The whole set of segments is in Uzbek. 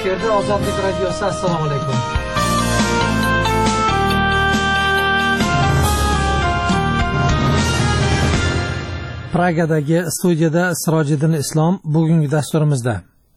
efirda Ozodlik radiosi. Assalomu alaykum. Pragadagi studiyada Sirojiddin Islom bugungi dasturimizda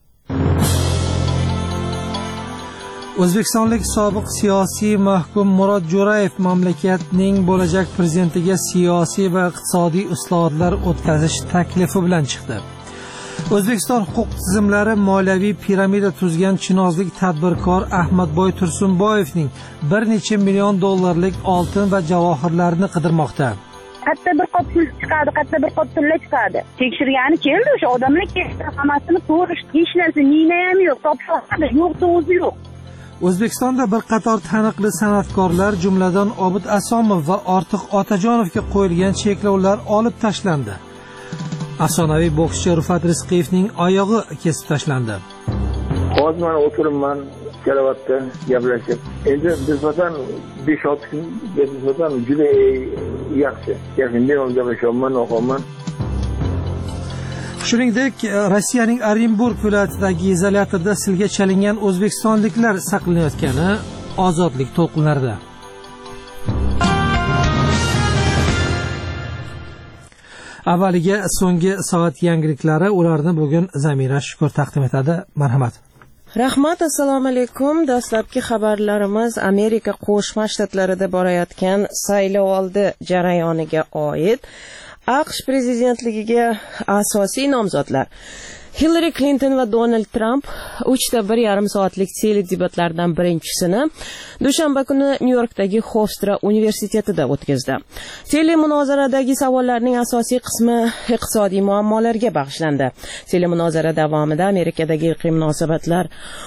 O'zbekistonlik sobiq siyosiy mahkum Murod Jo'rayev mamlakatning bo'lajak prezidentiga siyosiy va iqtisodiy islohotlar o'tkazish taklifi bilan chiqdi. O'zbekiston huquq tizimlari moliyaviy piramida tuzgan chinozlik tadbirkor Ahmadboy Tursunboyevning bir necha million dollarlik oltin va javohirlarni qidirmoqda. Qatta bir qop pul chiqadi, qatta bir qop pul chiqadi. Tekshirgani keldi, o'sha odamlar keldi, hammasini ko'rishdi. Hech narsa nina ham yo'q, topshirdi, yo'q o'zi yo'q. O'zbekistonda bir qator taniqli san'atkorlar, jumladan Obid Asomov va Ortiq Otajonovga qo'yilgan cheklovlar olib tashlandi. Afsonaviy bokschi Rufat Rizqiyevning oyog'i kesib tashlandi. Hozir men o'tiribman karavatda gaplashib. Endi nisbatan 5-6 kun nisbatan juda yaxshi. Yaqinda gaplashyapman, o'qiyman. Shuningdek, Rossiyaning Orenburg viloyatidagi izolyatorda silga chalingan o'zbekistonliklar saqlanayotgani ozodlik to'lqinlarida. Avvaliga so'nggi soat yangiliklari, ularni bugun Zamira Shukur taqdim etadi. Marhamat. Rahmat, assalomu alaykum. Dastlabki xabarlarimiz Amerika Qo'shma Shtatlarida borayotgan saylovoldi jarayoniga oid. AQSh prezidentligiga asosiy nomzodlar Hillary Clinton va Donald Trump 3.5 soatlik teledebatlardan birinchisini dushanba kuni Nyu-Yorkdagi Hofstra universitetida o'tkazdi. Telemunozaradagi savollarning asosiy qismi iqtisodiy muammolarga bag'ishlandi. Telemunozara davomida Amerikadagi irqiy munosabatlar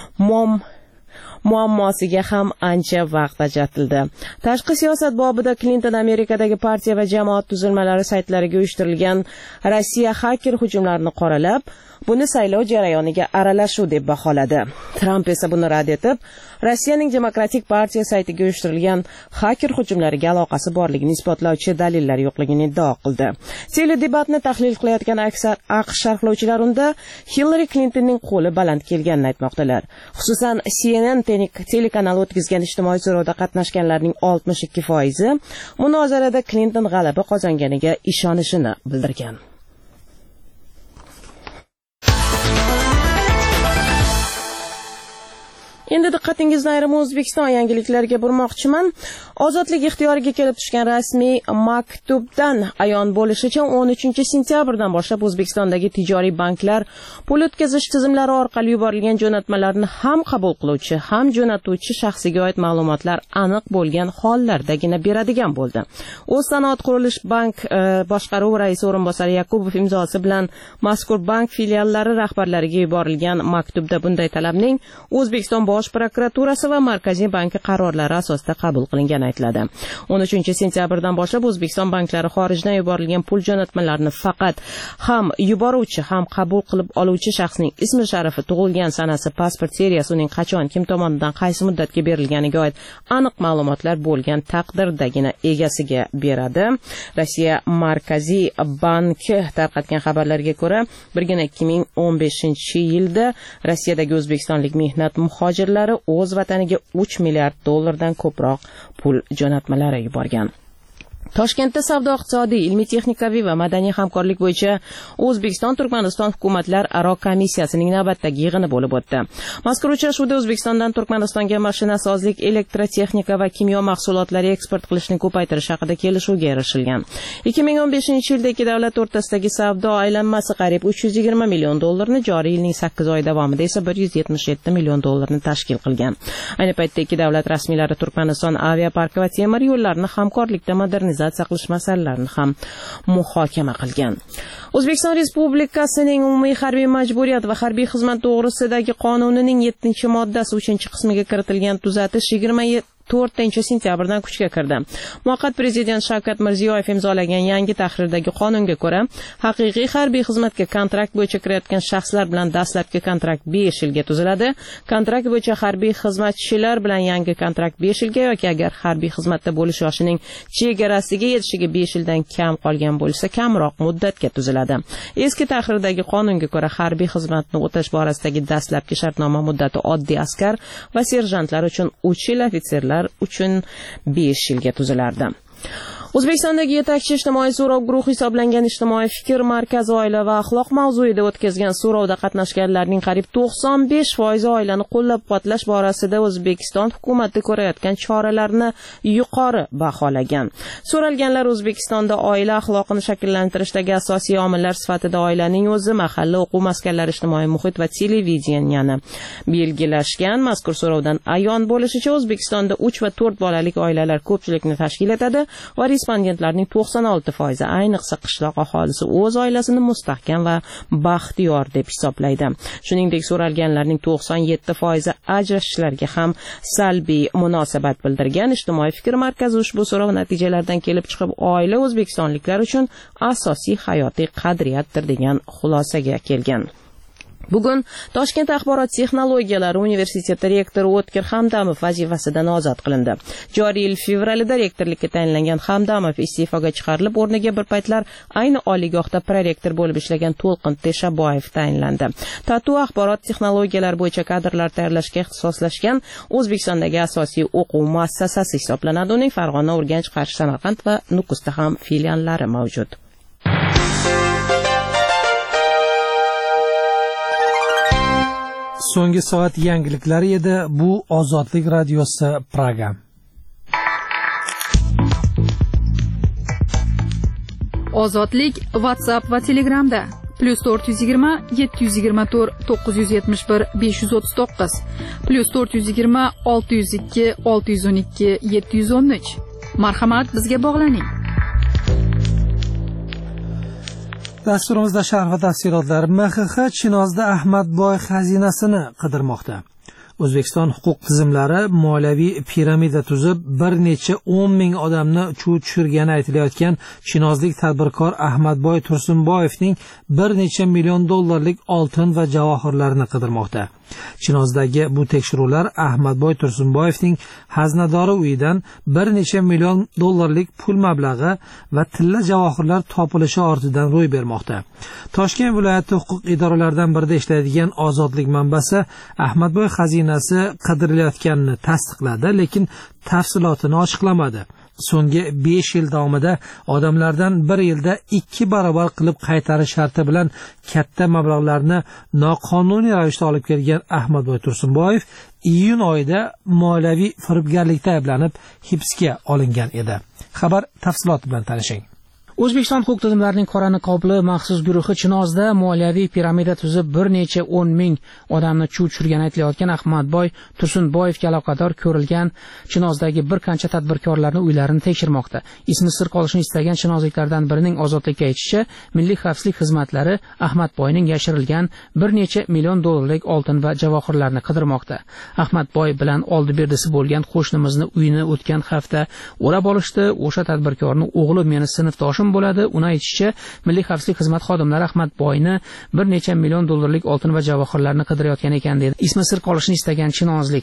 muammosiga ham ancha vaqt ajratildi. Tashqi siyosat bobida Clinton Amerikadagi partiya va jamoat tuzilmalari saytlariga uyushtirilgan Rossiya xaker hujumlarini qoralab, buni saylov jarayoniga aralashuv deb baholadi. Trump esa buni rad etib, Rossiyaning Demokratik partiya saytiga uyushtirilgan xaker hujumlariga aloqasi borligini isbotlovchi dalillar yo'qligini iddao qildi. Teledebatni tahlil qilayotgan aksar AQSh sharhlovchilar unda Hillary Clintonning qo'li baland kelganini aytmoqdalar. Xususan, CNN telekanali o'tkazgan ijtimoiy so'rovda qatnashganlarning 62% munozarada Clinton g'alaba qozonganiga ishonishini bildirgan. Endi diqqatingizni ayrim O'zbekiston yangiliklariga burmoqchiman. Ozodlik ixtiyoriga kelib tushgan rasmiy maktubdan ayon bo'lishicha 13-sentyabrdan boshlab O'zbekistondagi tijoriy banklar pul o'tkazish tizimlari orqali yuborilgan jo'natmalarni ham qabul qiluvchi, ham jo'natuvchi shaxsiga oid ma'lumotlar aniq bo'lgan hollardagina beradigan bo'ldi. O'zsanoat qurilish bank boshqaruvi raisi o'rinbosari Yakubov imzosi bilan mazkur bank filiallari rahbarlariga yuborilgan maktubda bunday talabning O'zbekiston Bosh prokuraturasi va Markaziy banki qarorlari asosida qabul qilingani aytiladi. 13-sentyabrdan boshlab O'zbekiston banklari xorijdan yuborilgan pul jo'natmalarini faqat ham yuboruvchi, ham qabul qilib oluvchi shaxsning ismi sharifi, tug'ilgan sanasi, pasport seriyasi, uning qachon, kim tomonidan, qaysi muddatga berilganiga oid aniq ma'lumotlar bo'lgan taqdirdagina egasiga beradi. Rossiya Markaziy banki tarqatgan xabarlarga ko'ra, birgina 2015-yilda Rossiyadagi o'zbekistonlik mehnat muhojirlari o'z vataniga 3 milliard dollardan ko'proq pul jo'natmalari yuborgan. Toshkentda savdo-iqtisodiy, ilmiy-texnikaviy va madaniy hamkorlik bo'yicha O'zbekiston-Turkmaniston hukumatlararo komissiyasining navbatdagi yig'ini bo'lib o'tdi. Mazkur uchrashuvda O'zbekistondan Turkmanistonga mashinasozlik, elektrotexnika va kimyo mahsulotlari eksport qilishni ko'paytirish haqida kelishuvga erishilgan. 2015-yilda ikki davlat o'rtasidagi savdo aylanmasi qariyb 320 million dollarni, joriy yilning 8 oyi davomida esa 177 million dollarni tashkil qilgan. Ayni paytda ikki davlat rasmiylari Turkmaniston aviaparki va temir yo'llarini hamkorlikda modernizatsiya qilish masalalarini ham muhokama qilgan. O'zbekiston Respublikasining umumiy harbiy majburiyat va harbiy xizmat to'g'risidagi qonunining 7-moddasi 3-qismiga kiritilgan tuzatish 4-sentyabrdan kuchga kirdi. Muvaqqat prezident Shavkat Mirziyoyev imzolagan yangi tahrirdagi qonunga ko'ra, haqiqiy harbiy xizmatga kontrakt bo'yicha kirayotgan shaxslar bilan dastlabki kontrakt 5 yilga tuziladi. Kontrakt bo'yicha harbiy xizmatchilar bilan yangi kontrakt 5 yilga yoki agar harbiy xizmatda bo'lish yoshining chegarasiga yetishiga 5 yildan kam qolgan bo'lsa, kamroq muddatga tuziladi. Eski tahrirdagi qonunga ko'ra harbiy xizmatni o'tash borasidagi dastlabki shartnoma muddati oddiy askar va serjantlar uchun 3 yil, ofitserlar uchun 5 yilga tuzilardi. O'zbekistondagi yetakchi ijtimoiy so'rov guruhi hisoblangan Ijtimoiy fikr markazi oila va axloq mavzuida o'tkazgan so'rovda qatnashganlarning qariyb 95% oilani qo'llab-quvvatlash borasida O'zbekiston hukumati ko'rayotgan choralarni yuqori baholagan. So'ralganlar O'zbekistonda oila axloqini shakllantirishdagi asosiy omillar sifatida oilaning o'zi, mahalla, o'quv maskanlari, ijtimoiy muhit va televideniyani belgilashgan. Mazkur so'rovdan ayon bo'lishicha, O'zbekistonda 3 va 4 bolali oilalar ko'pchilikni tashkil etadi va respondentlarning 96% ayniqsa qishloq aholisi o'z oilasini mustahkam va baxtiyor deb hisoblaydi. Shuningdek, so'ralganlarning 97% ajrashishlarga ham salbiy munosabat bildirgan. Ijtimoiy fikr markazi ushbu so'rov natijalaridan kelib chiqib, oila o'zbekistonliklar uchun asosiy hayotiy qadriyatdir degan xulosaga kelgan. Bugun Toshkent axborot texnologiyalari universiteti rektori O'tkir Hamdamov vazifasidan ozod qilindi. Joriy yil fevralida rektorlikka tayinlangan Hamdamov iste'foga chiqarilib, o'rniga bir paytlar ayni oliygohda prorektor bo'lib ishlagan To'lqin Teshaboyev tayinlandi. TATU axborot texnologiyalari bo'yicha kadrlar tayyorlashga ixtisoslashgan O'zbekistondagi asosiy o'quv muassasasi hisoblanadi. Uning Farg'ona, Urganch, Qarshi, Samarqand va Nukusda ham filiallari mavjud. So'nggi soat yangiliklari edi. Bu Ozodlik radiosi Praga. Ozodlik WhatsApp va Telegramda +420 724 971 539 +420 602 612 713. Marhamat, bizga bog'laning. Dasturimizda sharh va tafsilotlar. MXX Chinozda Ahmadboy xazinasini qidirmoqda. O'zbekiston huquq tizimlari moliyaviy piramida tuzib, bir necha 10 ming odamni chuv tushirgani aytilayotgan chinozlik tadbirkor Ahmadboy Tursunboyevning bir necha million dollarlik oltin va javohirlarini qidirmoqda. Chinozdagi bu tekshiruvlar Ahmadboy Tursunboyevning xazinadori uyidan bir necha million dollarlik pul mablag'i va tilla javohirlar topilishi ortidan ro'y bermoqda. Toshkent viloyati huquq idoralaridan birida ishlaydigan Ozodlik manbasi Ahmadboy xazinasi qidirilayotganini tasdiqladi, lekin tafsilotini ochiqlamadi. So'nggi 5 yil davomida odamlardan bir yilda 2 barobar qilib qaytarish sharti bilan katta mablag'larni noqonuniy ravishda olib kelgan Ahmadboy Tursunboyev iyun oyida moliyaviy firibgarlikda ayblanib hibsga olingan edi. Xabar tafsiloti bilan tanishing. O'zbekiston huquq tizimlarining qora niqobli maxsus guruhi Chinozda moliyaviy piramida tuzib bir necha 10 ming odamni chuv tushirgani aytilayotgan Ahmadboy Tursunboyevga aloqador ko'rilgan Chinozdagi bir qancha tadbirkorlarning uylarini tekshirmoqda. Ismi sir qolishini istagan chinozliklardan birining Ozodlikka aytishicha, Milliy xavfsizlik xizmatlari Ahmadboyning yashirilgan bir necha million dollarlik oltin va javohirlarni qidirmoqda. Ahmadboy bilan oldi berdisi bo'lgan qo'shnimizni uyini o'tgan hafta o'rab olishdi. O'sha tadbirkorning o'g'li meni sinfdoshim bo'ladi. Uni aytishicha, Milliy xavfsizlik xizmat xodimlari Ahmadboyni bir necha million dollarlik oltin va javohirlarni qidirayotgan ekan dedi. Ismi sir qolishini istagan chinozlik.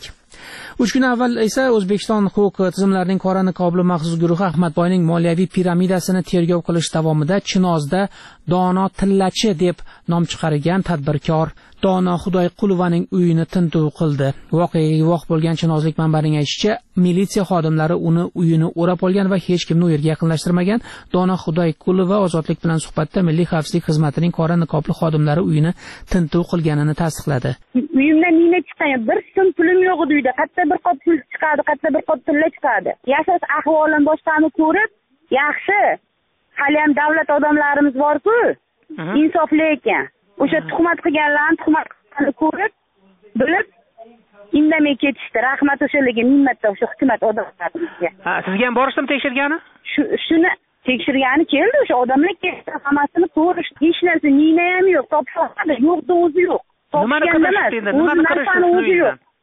3 kun avval esa O'zbekiston huquq tizimlarining qora niqobli maxsus guruhi Ahmadboyning moliyaviy piramidasini tergov qilish davomida Chinozda Dono Tillachi deb nom chiqargan tadbirkor Dono Xudoyqulovaning uyini tintuv qildi. Voqeaga guvoh bo'lgan chinozlik manbaning aytishicha, militsiya xodimlari uni uyini o'rab olgan va hech kimni u yerga yaqinlashtirmagan. Dono Xudoyqulova Ozodlik bilan suhbatda Milliy xavfsizlik xizmatining qora niqobli xodimlari uyini tintuv qilganini tasdiqladi. Uyimdan nima chiqqan? Bir so'm pulim yo'q edi uyda. Qayerda bir qop pul chiqadi, qayerda bir qop tilla chiqadi. Yashash ahvolim boshqani ko'rib, yaxshi. Hali ham davlat odamlarimiz bor-ku, insofli ekan. O'sha tuhmat qilganlarni ko'rib, bilib, indamay ketishdi. Rahmat o'shalarga, minnatdor o'sha hukumat odamlariga. Ha, sizga ham borishdimi tekshirgani? Shuni tekshirgani keldi, o'sha odamlar keldi, hammasini ko'rish, hech narsa nina ham yo'q, topshirdi, yo'qda o'zi yo'q. Nimani qilishdi endi? Nimani qilishdi?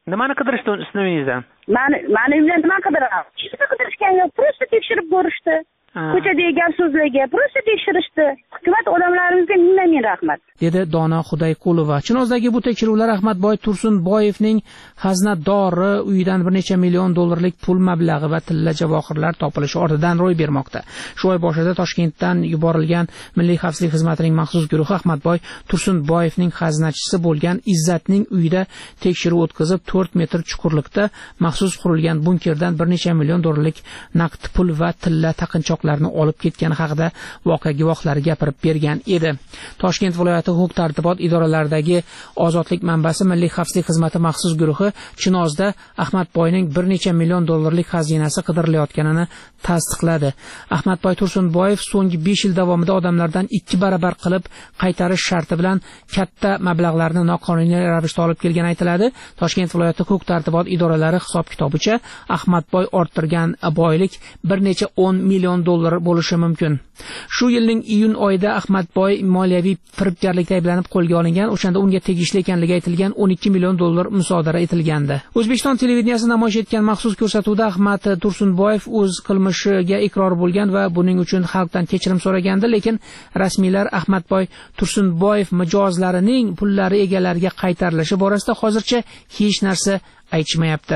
Nimani qidirishdi uni uyingizdan? Mani uyimdan nima qidiradi? Hech qidirishgan yo'q, prosta tekshirib ko'rishdi. Ko'chadagi gap so'zlarga prosta tekshirishdi. Hukumat odamlarimizga ming rahmat. Dedi Dona Xudayqulova. Chinozdagi bu tekshiruvlar Ahmadboy Tursunboyevning xaznadori uyidan bir necha million dollarlik pul mablag'i va tilla javohirlar topilishi ortidan ro'y bermoqda. Shu oy boshida Toshkentdan yuborilgan Milliy xavfsizlik xizmatining maxsus guruhi Ahmadboy Tursunboyevning xaznachisi bo'lgan Izzatning uyida tekshiruv o'tkazib, 4 metr chuqurlikda maxsus qurilgan bunkerdan bir necha million dollarlik naqd pul va tilla taqinchoqlarni olib ketgani haqida voqea guvohlari gapirib bergan edi. Toshkent viloyati huquq-tartibot idoralaridagi ozodlik manbasi Milliy xavfsizlik xizmati maxsus guruhi Chinozda Ahmadboyning bir necha million dollarlik xazinasi qidirilayotganini tasdiqladi. Ahmadboy Tursunboyev so'nggi 5 yil davomida odamlardan 2 barobar qilib qaytarish sharti bilan katta mablag'larni noqonuniy ravishda olib kelgani aytiladi. Toshkent viloyati huquq-tartibot idoralari hisob-kitobicha Ahmadboy orttirgan boylik bir necha 10 million dollar bo'lishi mumkin. Shu yilning iyun oyida Ahmadboy moliyaviy firibgarlikda ayblanib qo'lga olingan, o'shanda unga tegishli ekanligi aytilgan 12 million dollar musodara etilgandi. O'zbekiston televideniyasi namoyish etgan maxsus ko'rsatuvda Ahmad Tursunboyev o'z qilmishiga iqror bo'lgan va buning uchun xalqdan kechirim so'ragandi, lekin rasmiylar Ahmadboy Tursunboyev mijozlarining pullari egalariga qaytarilishi borasida hozircha hech narsa aytishmayapti.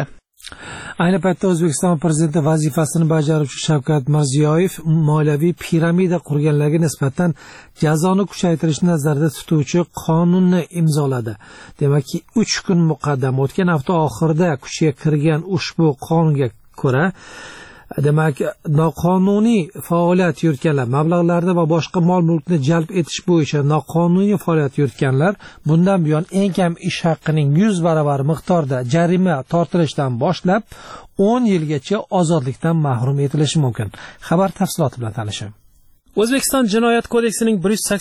Ayni paytda O'zbekiston prezidenti vazifasini bajaruvchi Shavkat Mirziyoyev moliyaviy piramida qurganlarga nisbatan jazoni kuchaytirishni nazarda tutuvchi qonunni imzoladi. Demakki, 3 kun muqaddam o'tgan hafta oxirida kuchga kirgan ushbu qonunga ko'ra, demak, noqonuniy faoliyat yuritganlar, mablag'larni va boshqa mol-mulkni jalb etish bo'yicha noqonuniy faoliyat yuritganlar bundan buyon eng kam ish haqining 100 barobar miqdorda jarima tortilishdan boshlab 10 yilgacha ozodlikdan mahrum etilishi mumkin. Xabar tafsiloti bilan tanishing. O'zbekiston Jinoyat kodeksining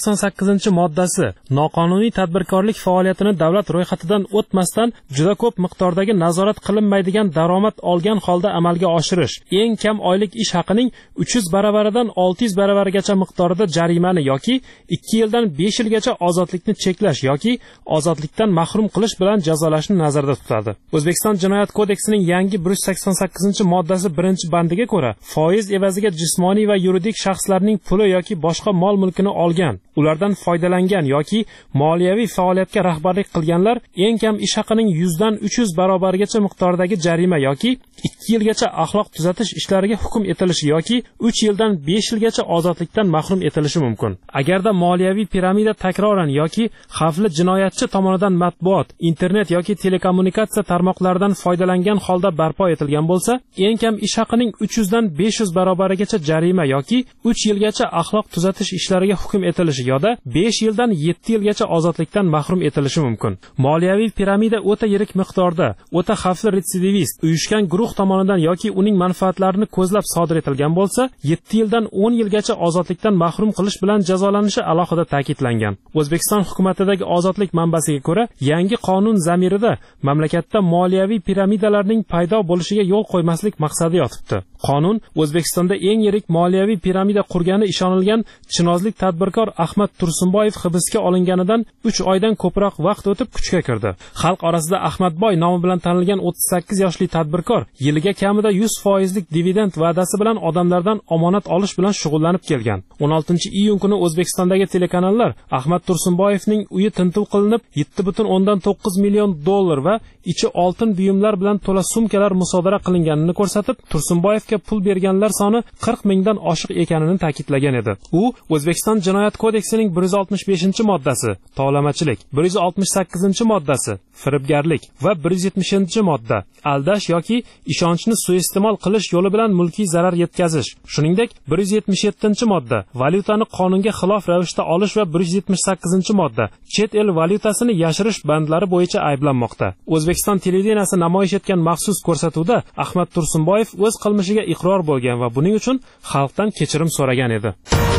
188-moddasi noqonuniy tadbirkorlik faoliyatini davlat ro'yxatidan o'tmasdan juda ko'p miqdordagi nazorat qilinmaydigan daromad olgan holda amalga oshirish, eng kam oylik ish haqining 300 baravaridan 600 baravarigacha miqdorida jarimani yoki 2 yildan 5 yilgacha ozodlikni cheklash yoki ozodlikdan mahrum qilish bilan jazolashni nazarda tutadi. O'zbekiston Jinoyat kodeksining yangi 188-moddasi 1-bandiga ko'ra, foiz evaziga jismoniy va yuridik shaxslarning puli yoki boshqa mol mulkini olgan, ulardan foydalangan yoki moliyaviy faoliyatga rahbarlik qilganlar eng kam ish haqining 100 dan 300 barobarigacha miqdordagi jarima yoki 2 yilgacha axloq tuzatish ishlariga hukm etilishi yoki 3 yildan 5 yilgacha ozodlikdan mahrum etilishi mumkin. Agarda moliyaviy piramida takroran yoki xavfli jinoyatchi tomonidan matbuot, internet yoki telekommunikatsiya tarmoqlaridan foydalangan holda barpo etilgan bo'lsa, eng kam ish haqining 300 dan 500 barobarigacha jarima yoki 3 yilgacha axloq tuzatish ishlariga hukm etilishi yoda 5 yildan 7 yilgacha ozodlikdan mahrum etilishi mumkin. Moliyaviy piramida o'ta yirik miqdorda, o'ta xavfli retsidivist, uyushgan guruh tomonidan yoki uning manfaatlarini ko'zlab sodir etilgan bo'lsa, 7 yildan 10 yilgacha ozodlikdan mahrum qilish bilan jazolanishi alohida ta'kidlangan. O'zbekiston hukumatidagi ozodlik manbasiga ko'ra, yangi qonun zamirida mamlakatda moliyaviy piramidalarning paydo bo'lishiga yo'l qo'ymaslik maqsadi yotibdi. Qonun O'zbekistonda eng yirik moliyaviy piramida qurgani ishonilgan chinozlik tadbirkor Ahmad Tursunboyev hibsga olinganidan 3 oydan ko'proq vaqt o'tib kuchga kirdi. Xalq orasida Ahmadboy nomi bilan tanilgan 38 yoshli tadbirkor yiliga kamida 100% dividend va'dasi bilan odamlardan omonat olish bilan shug'ullanib kelgan. 16-iyun kuni O'zbekistondagi telekanallar Ahmad Tursunboyevning uyi tintuv qilinib 7,9 million dollar va ichi oltin buyumlar bilan to'la sumkalar musodara qilinganini ko'rsatib, Tursunboyevga pul berganlar soni 40 mingdan oshiq ekanini ta'kidlagan edi. U O'zbekiston Jinoyat kodeksining 165-moddasi tovlamachilik, 168-moddasi firibgarlik va 170-modda aldash yoki ishonchni suiiste'mol qilish yo'li bilan mulkiy zarar yetkazish. Shuningdek, 177-modda valyutani qonunga xilof ravishda olish va 178-modda chet el valyutasini yashirish bandlari bo'yicha ayblanmoqda. O'zbekiston televideniyasi namoyish etgan maxsus ko'rsatuvda Ahmad Tursunboyev o'z qilmishiga iqror bo'lgan va buning uchun xalqdan kechirim so'ragan edi.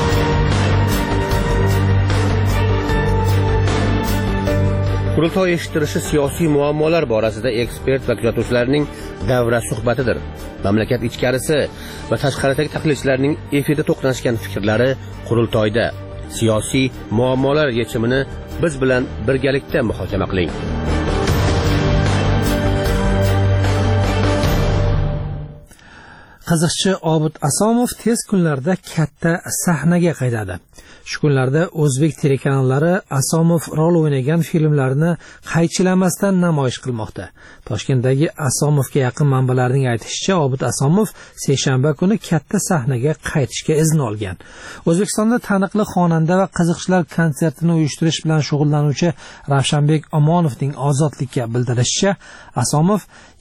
Qurultoy eshittirishi siyosiy muammolar borasida ekspert va kuzatuvchilarning davra suhbatidir. Mamlakat ichkarisi va tashqaridagi tahlilchilarning efirda to'qnashgan fikrlari qurultoyda. Siyosiy muammolar yechimini biz bilan birgalikda muhokama qiling. Qiziqchi Obid Asomov tez kunlarda katta sahnaga qaytadi. Shu kunlarda o'zbek telekanallari Asomov rol o'ynagan filmlarni qaychilamasdan namoyish qilmoqda. Toshkentdagi Asomovga yaqin manbalarning aytishicha, Obid Asomov seshanba kuni katta sahnaga qaytishga izn olgan. O'zbekistonda taniqli xonanda va qiziqchilar konsertini uyushtirish bilan shug'ullanuvchi Ravshanbek Omonovning Ozodlikka bildirishicha, Asomov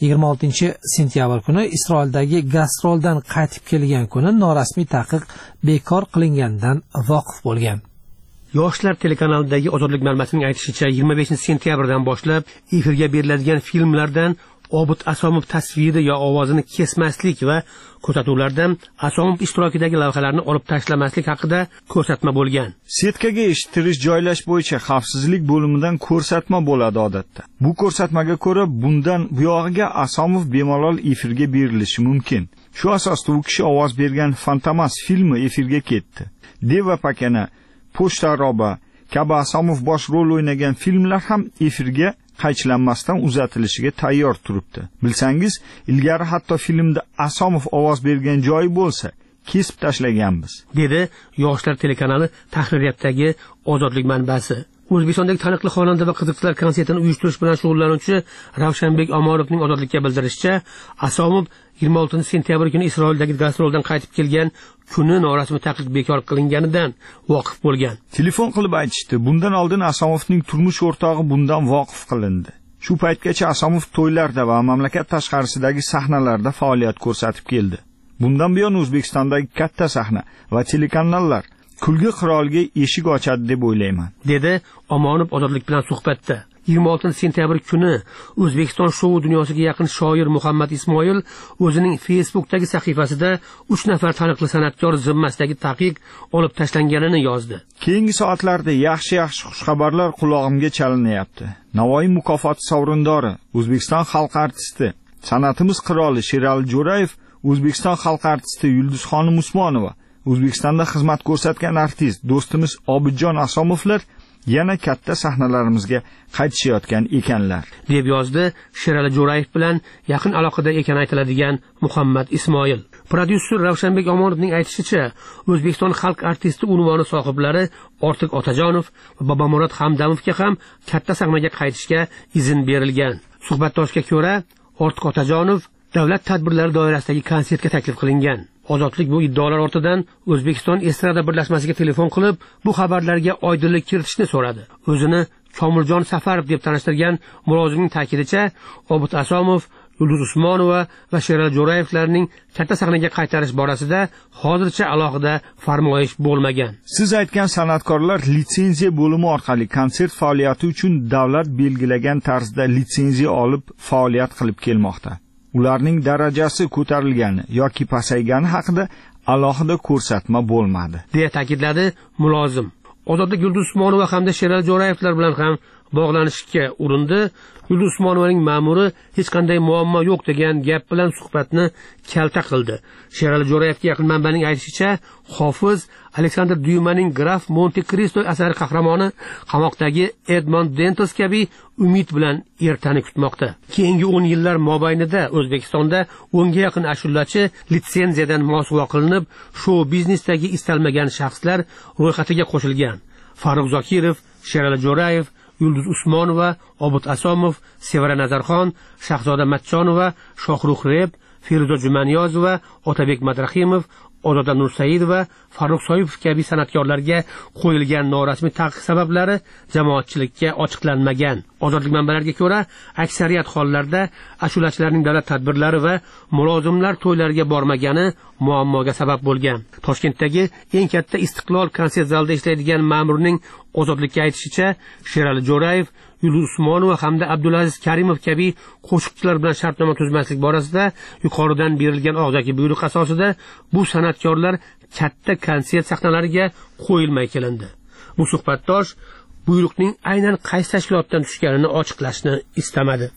26-sentyabr kuni Isroildagi gastroldan qaytib kelgan kuni norasmiy taqiq bekor qilinganidan voqif bo'lgan. Yoshlar telekanalidagi Ozodlik manbasining aytishicha, 25-sentyabrdan boshlab efirga beriladigan filmlardan Obid Asomov tasviri yo ovozini kesmaslik va ko'rsatuvlardan Asomov ishtirokidagi lavhalarni olib tashlamaslik haqida ko'rsatma bo'lgan. Setkaga eshittirish joylash bo'yicha xavfsizlik bo'limidan ko'rsatma bo'ladi odatda. Bu ko'rsatmaga ko'ra bundan buyog'iga Asomov bemalol efirga berilishi mumkin. Shu asosda u kishi ovoz bergan Fantomas filmi efirga ketdi. Deva pakana, Pochta roba kabi Asomov bosh rol o'ynagan filmlar ham efirga qaychilanmasdan uzatilishiga tayyor turibdi. Bilsangiz, ilgari hatto filmda Asomov ovoz bergan joyi bo'lsa, kesib tashlaganmiz, dedi Yoshlar telekanali tahririyatdagi Ozodlik manbasi. O'zbekistondagi taniqli xonanda va qiziqchilar konsertini uyushtirish bilan shug'ullanuvchi Ravshanbek Omonovning Ozodlikka bildirishicha, Asomov 26-sentyabr kuni Isroildagi gastroldan qaytib kelgan kuni norasmiy taqiq bekor qilinganidan voqif bo'lgan. Telefon qilib aytishdi. Bundan oldin Asomovning turmush o'rtog'i bundan voqif qilindi. Shu paytgacha Asomov to'ylarda va mamlakat tashqarisidagi sahnalarda faoliyat ko'rsatib keldi. Bundan buyon O'zbekistondagi katta sahna va telekanallar kulgi qiroliga eshik ochadi deb o'ylayman, dedi Omonov Ozodlik bilan suhbatda. 26-sentyabr kuni O'zbekiston shou dunyosiga yaqin shoir Muhammad Ismoil o'zining Facebook'dagi sahifasida 3 nafar taniqli san'atkor zimmasidagi taqiq olib tashlanganini yozdi. Keyingi soatlarda yaxshi xushxabarlar qulog'imga chalinyapti. Navoiy mukofoti sovrindori, O'zbekiston xalq artisti, san'atimiz qiroli Sherali Jo'rayev, O'zbekiston xalq artisti Yulduzxonim Usmonova, O'zbekistonda xizmat ko'rsatgan artist do'stimiz Obidjon Asomovlar yana katta sahnalarimizga qaytishayotgan ekanlar, deb yozdi Sherali Jo'rayev bilan yaqin aloqada ekani aytiladigan Muhammad Ismoil. Prodyuser Ravshanbek Omonovning aytishicha, O'zbekiston xalq artisti unvoni sohiblari Ortiq Otajonov va Bobomurod Hamdamovga ham katta sahnaga qaytishga izn berilgan. Suhbatdoshga ko'ra, Ortiq Otajonov davlat tadbirlari doirasidagi konsertga taklif qilingan. Ozodlik bu iddaolar ortidan O'zbekiston estrada birlashmasiga telefon qilib, bu xabarlarga oydinlik kiritishni so'radi. O'zini Komiljon Safarov deb tanishtirgan mulozimning ta'kidicha, Obid Asomov, Yulduz Usmonova va Sherali Jo'rayevlarning katta sahnaga qaytarish borasida hozircha alohida farmoyish bo'lmagan. Siz aytgan san'atkorlar litsenziya bo'limi orqali konsert faoliyati uchun davlat belgilagan tarzda litsenziya olib faoliyat qilib kelmoqda. Ularning darajasi ko'tarilgani yoki pasaygani haqida alohida ko'rsatma bo'lmadi, deya ta'kidladi mulozim. Ozodlik Yulduz Usmonova hamda Sherali Jo'rayevlar bilan ham bog'lanishga urindi. Yulduz Usmonovaning ma'muri hech qanday muammo yo'q degan gap bilan suhbatni kalta qildi. Sherali Jo'rayevga yaqin manbaning aytishicha, hofiz Aleksandr Dyumaning Graf Monte Cristo asari qahramoni qamoqdagi Edmond Dantes kabi umid bilan ertani kutmoqda. Keyingi 10 yillar mobaynida O'zbekistonda 10 ga yaqin ashulachi litsenziyadan mosuvo qilinib, shou biznesdagi istalmagan shaxslar ro'yxatiga qo'shilgan. Farruh Zokirov, Sherali Jo'rayev, Yulduz Usmonova, Obid Asomov, Sevara Nazarxon, Shahzoda Matchonova, Shohruh Reb, Feruza Jumaniyozova, Otabek Madrahimov, Ozoda Nursaidova, Farruh Soipov kabi san'atkorlarga qo'yilgan norasmiy taqiq sabablari jamoatchilikka ochiqlanmagan. Ozodlik manbalariga ko'ra, aksariyat hollarda ashulachilarning davlat tadbirlari va mulozimlar to'ylariga bormagani muammoga sabab bo'lgan. Toshkentdagi eng katta Istiqlol konsert zalida ishlaydigan ma'murning Ozodlikka aytishicha, Sherali Jo'rayev, Yulduz Usmonova hamda Abdulaziz Karimov kabi qo'shiqchilar bilan shartnoma tuzmaslik borasida yuqoridan berilgan og'zaki buyruq asosida bu san'atkorlar katta konsert sahnalariga qo'yilmay kelindi. Bu suhbatdosh buyruqning aynan qaysi tashkilotdan tushganini ochiqlashni istamadi.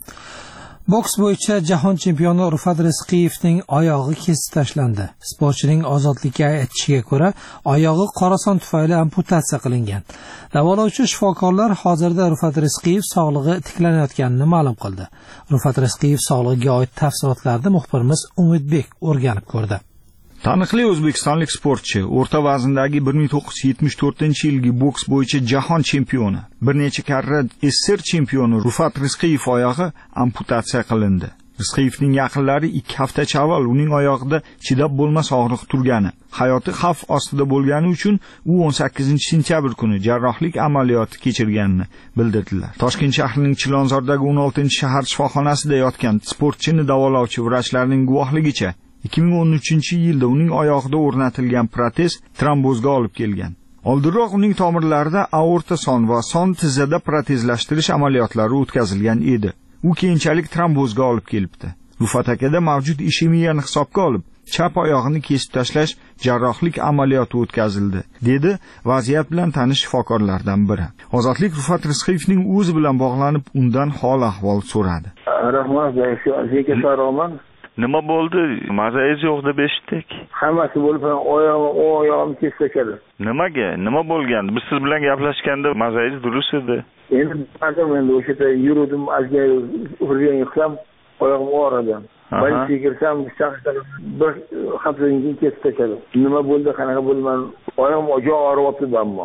Boks bo'yicha jahon chempioni Rufat Rizqiyevning oyog'i kesib tashlandi. Sportchining Ozodlikka aytishiga ko'ra, oyog'i qorason tufayli amputatsiya qilingan. Davolovchi shifokorlar hozirda Rufat Rizqiyev sog'lig'i tiklanayotganini ma'lum qildi. Rufat Rizqiyev sog'lig'iga oid tafsilotlarni muxbirimiz Umidbek o'rganib ko'rdi. Taniqli o'zbekistonlik sportchi o'rta vazndagi 1974-yilgi boks bo'yicha jahon chempioni, bir necha karra SSR chempioni Rufat Rizqiyev oyog'i amputatsiya qilindi. Rizqiyevning yaqinlari 2 haftacha avval uning oyog'ida chidab bo'lmas og'riq turgani, hayoti xavf ostida bo'lgani uchun u 18-sentyabr kuni jarrohlik amaliyoti kechirganini bildirdilar. Toshkent shahrining Chilonzordagi 16-shahar shifoxonasida yotgan sportchini davolovchi vrachlarning guvohligicha 2013-yilda uning oyog'ida o'rnatilgan protez trombozga olib kelgan. Oldinroq uning tomirlarida aorta son va son tizzada protezlashtirish amaliyotlari o'tkazilgan edi. U keyinchalik trombozga olib kelibdi. Rufat akada mavjud ishemiyani hisobga olib, chap oyog'ini kesib tashlash jarrohlik amaliyoti o'tkazildi, dedi vaziyat bilan tanish shifokorlardan biri. Ozodlik Rufat Rizqiyevning o'zi bilan bog'lanib, undan hol ahvol so'radi. Rahmat, sog'man. Nima bo'ldi? Mazangiz yo'q deb eshitdik. Hammasi bo'lib, oyog'im kesib tashladi. Nimaga? Nima bo'lgan? Biz siz bilan gaplashganda mazangiz durust edi. Endi o'sha yerda yurdim, azga urgan yiqsam, oyog'im og'ridi. Balki kirsam, bir haftadan keyin kesib tashladi. Nima bo'ldi, qanaqa bo'ldi? Men oyog'im joy og'riyapti ammo.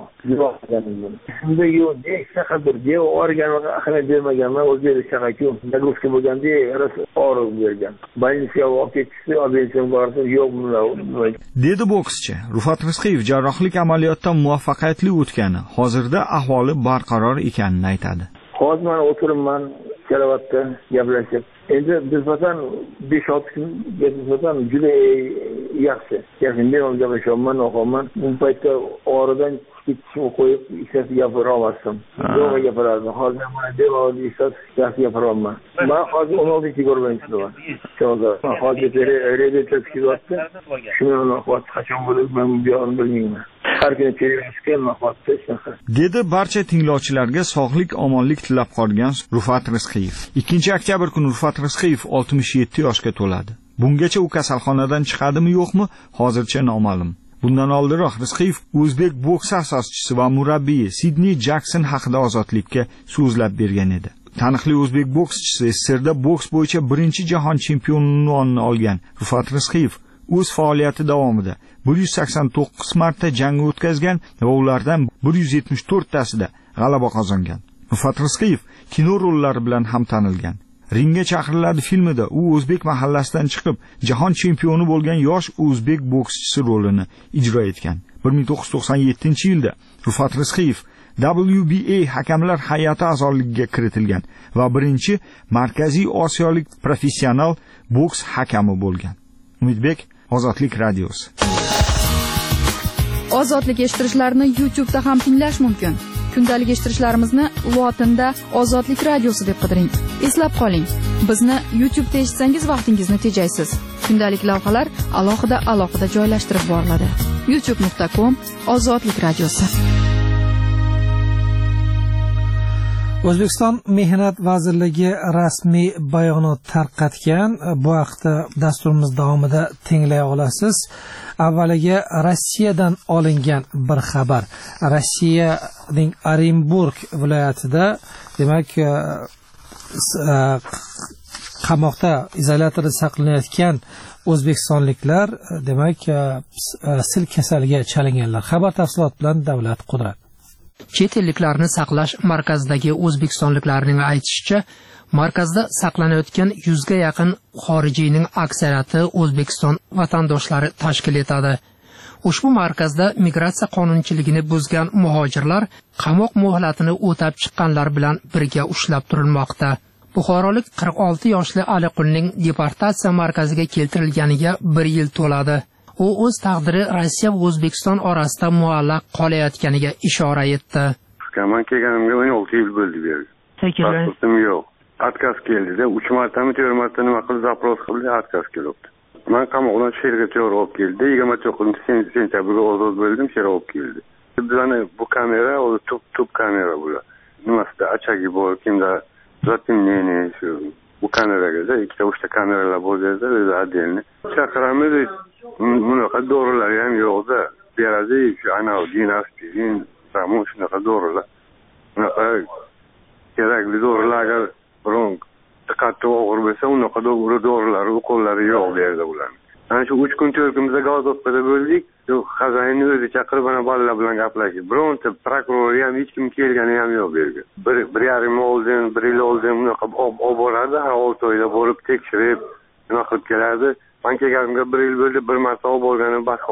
Shunda yo'q, shaqadir, og'riganga ahamiyat bermaganman, o'zbek shaqaku. Nagruska bo'lganda og'rib bergan. Balniyaga olib ketishdi, operatsion borsa yo'q bunday. Dedi bokschi. Rufat Rizqiyev jarrohlik amaliyotdan muvaffaqiyatli o'tgani, hozirda ahvoli barqaror ekanini aytadi. Hozir men o'tiribman, Kelavatda gaplashib. Endi nisbatan 5-6 kun nisbatan juda yaxshi. Yaqinda gaplashyapman, o'qiyman. Bu paytda og'ridan ketishni qo'yib, ishlatib gapira olmasdim. Yo'q gapirardim. Hozir mana devor ishlatib yaxshi gapiryapman. Men hozir 16-ko'rganchiman. Men hozir reabilitatsiya qilyapti. Shuni vaqt qachon bo'lib men bu yo'lni bilmayman. Har kuni dedi barcha tinglovchilarga sog'lik, omonlik tilab qolgan Rufat Rizqiyev. 2-oktyabr kuni Rufat Rizqiyev 67 yoshga to'ladi. Bungacha u kasalxonadan chiqadimi yo'qmi, hozircha noma'lum. Bundan oldinroq Rizqiyev o'zbek boks asoschisi va murabbiyi Sidney Jackson haqida ozodlikka so'zlab bergan edi. Taniqli o'zbek bokschisi SSRda boks bo'yicha birinchi jahon chempioni unvonini olgan Rufat Rizqiyev o'z faoliyati davomida 189 marta jang o'tkazgan va ulardan 174 tasida g'alaba qozongan. Rufat Rizqiyev kino rollari bilan ham tanilgan. Ringga chaqiriladi filmida u o'zbek mahallasidan chiqib, jahon chempioni bo'lgan yosh o'zbek bokschisi rolini ijro etgan. 1997-yilda Rufat Rizqiyev WBA hakamlar hay'ati a'zoligiga kiritilgan va birinchi Markaziy Osiyolik professional boks hakami bo'lgan. Umidbek, Ozodlik radiosi. Ozodlik eshittirishlarni YouTube'da ham tinglash mumkin. Kundalik eshittirishlarimizni lotinda Ozodlik radiosi deb qidiring. Eslab qoling, bizni YouTube'da eshitsangiz vaqtingizni tejaysiz. Kundalik lavhalar alohida joylashtirib boriladi. youtube.com/Ozodlik radiosi. O'zbekiston Mehnat vazirligi rasmiy bayonot tarqatgan. Bu haqda dasturimiz davomida tinglay olasiz. Avvaliga Rossiyadan olingan bir xabar. Rossiyaning Orenburg viloyatida, demak, qamoqda izolyatorda saqlanayotgan o'zbekistonliklar, demak, sil kasaliga chalinganlar. Xabar tafsilot bilan Davlat Qudrat. Chet elliklarni saqlash markazidagi o'zbekistonliklarning aytishicha, markazda saqlanayotgan 100 ga yaqin xorijiyning aksariyati O'zbekiston vatandoshlari tashkil etadi. Ushbu markazda migratsiya qonunchiligini buzgan muhojirlar qamoq muhlatini o'tab chiqqanlar bilan birga ushlab turilmoqda. Buxorolik 46 yoshli Aliqulning deportatsiya markaziga keltirilganiga 1 yil to'ladi. U o'z taqdiri Rossiya va O'zbekiston orasida muallaq qolayotganiga ishora etdi. Men kelganimga 16 yil bo'ldi bu yerga. Pasportim yo'q. Отказ keldi-da, 3 martami 4 marta nima qilib zapros qildi, отказ kelibdi. Men qamoqdan sherga to'g'ri olib keldi. 29-sentyabrga ozod bo'ldim, sher olib keldi. Bizani bu kamera, o tub kamera bular. Nimasida achagi bor, kimda zatimneni shu. Bu kameraga 2-3 kameralar bor yerda, o'zi отдельно. Chaqiramiz, bunaqa dorilar ham yo'q-da. Beradi, shu analgin, aspirin, samo shunaqa dorilar. Bunaqa kerakli dorilar biron qattiq og'ir bo'lsa, unaqa dorilar, ukollari yo'q bu yerda ularning. ana shu 3 kun 4 kun biz gazotda bo'ldik. Shu xazoyinni o'zi chaqirib ana bolalar bilan gaplashdi. Bironta prokuror ham hech kim kelgani ham yo'q bu yerga. 1,5 oldin, 1 yil oldin bunaqa olib boradi, har 6 oyda borib tekshirib, nima qilib keladi. Men kelganimga 1 yil bo'ldi, bir marta olib borganim, boshqa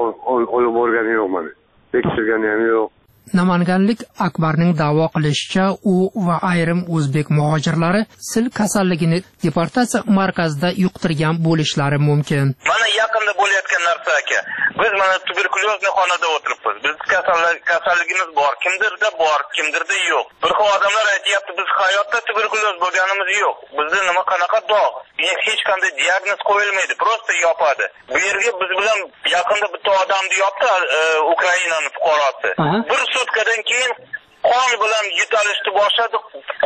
olib borgani yo'q mana. Tekshirgani ham yo'q. Namanganlik Akbarning da'vo qilishicha, u va ayrim o'zbek muhojirlari sil kasalligini deportatsiya markazida yuqtirgan bo'lishlari mumkin. Mana yaqinda bo'layotgan narsa aka. Biz mana tuberkulyozli xonada o'tiribmiz. Biz kasalligimiz bor, kimdirda bor, kimdirda yo'q. Bir xil odamlar aytayapti, biz hayotda tuberkulyoz bo'lganimiz yo'q. Bizda nima qanaqa dog'? Hech qanday diagnoz qo'yilmaydi, prosta yopadi. Bu yerga biz bilan yaqinda bitta odamni yopdi, Ukrainaning fuqarosi. Bir sutkadan keyin qon bilan yutalishni boshladi,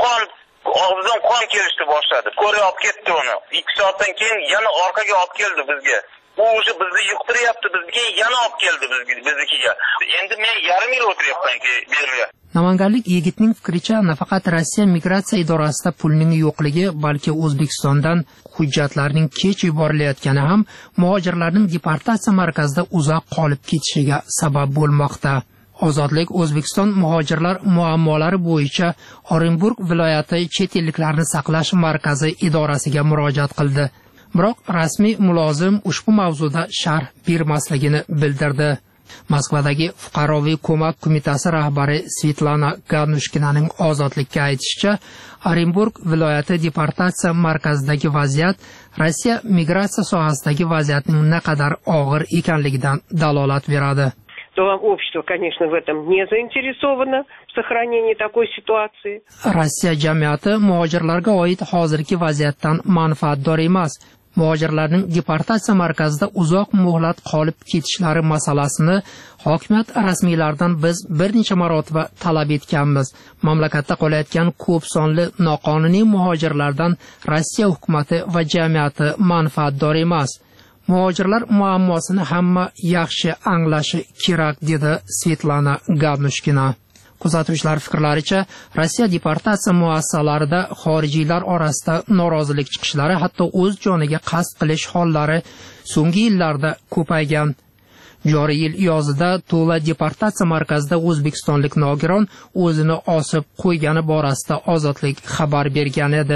og'zidan qon kelishni boshladi. Ko'rib olib ketdi uni. 2 soatdan keyin yana orqaga olib keldi bizga. U o'zi bizni yuqtiryapti, bizga yana olib keldi biznikiga. Endi men yarim yil o'tiryapman-ki bu yerga. Namanganlik yigitning fikricha, nafaqat Rossiya migratsiya idorasida pulning yo'qligi, balki O'zbekistondan hujjatlarning kech yuborilayotgani ham muhojirlarning deportatsiya markazida uzoq qolib ketishiga sabab bo'lmoqda. Ozodlik O'zbekiston muhojirlar muammolari bo'yicha Orenburg viloyati chet elliklarni saqlash markazi idorasiga murojaat qildi. Biroq rasmiy mulozim ushbu mavzuda sharh bermasligini bildirdi. Moskvadagi fuqaroviy ko'mak qo'mitasi rahbari Svetlana Ganushkinaning Ozodlikka aytishicha, Orenburg viloyati deportatsiya markazidagi vaziyat Rossiya migratsiya sohasidagi vaziyatning naqadar og'ir ekanligidan dalolat beradi. То общество, конечно, в этом не заинтересовано в сохранении такой ситуации. Rossiya jamiyati muhojirlarga oid hozirgi vaziyatdan manfaatdor emas. Muhojirlarning deportatsiya markazida uzoq muhlat qolib ketishlari masalasini hokimiyat rasmiylaridan biz bir necha marotaba talab etganmiz. Mamlakatda qolayotgan ko'p sonli noqonuniy muhojirlardan Rossiya hukumatı va jamiyati manfaatdor emas. Muhojirlar muammosini hamma yaxshi anglashi kerak, dedi Svetlana Ganushkina. Kuzatuvchilar fikrlaricha, Rossiya deportatsiya muassasalarida xorijiylar orasida norozilik chiqishlari, hatto o'z joniga qasd qilish hollari so'nggi yillarda ko'paygan. Joriy yil yozida Tula deportatsiya markazida o'zbekistonlik nogiron o'zini osib qo'ygani borasida Ozodlik xabar bergan edi.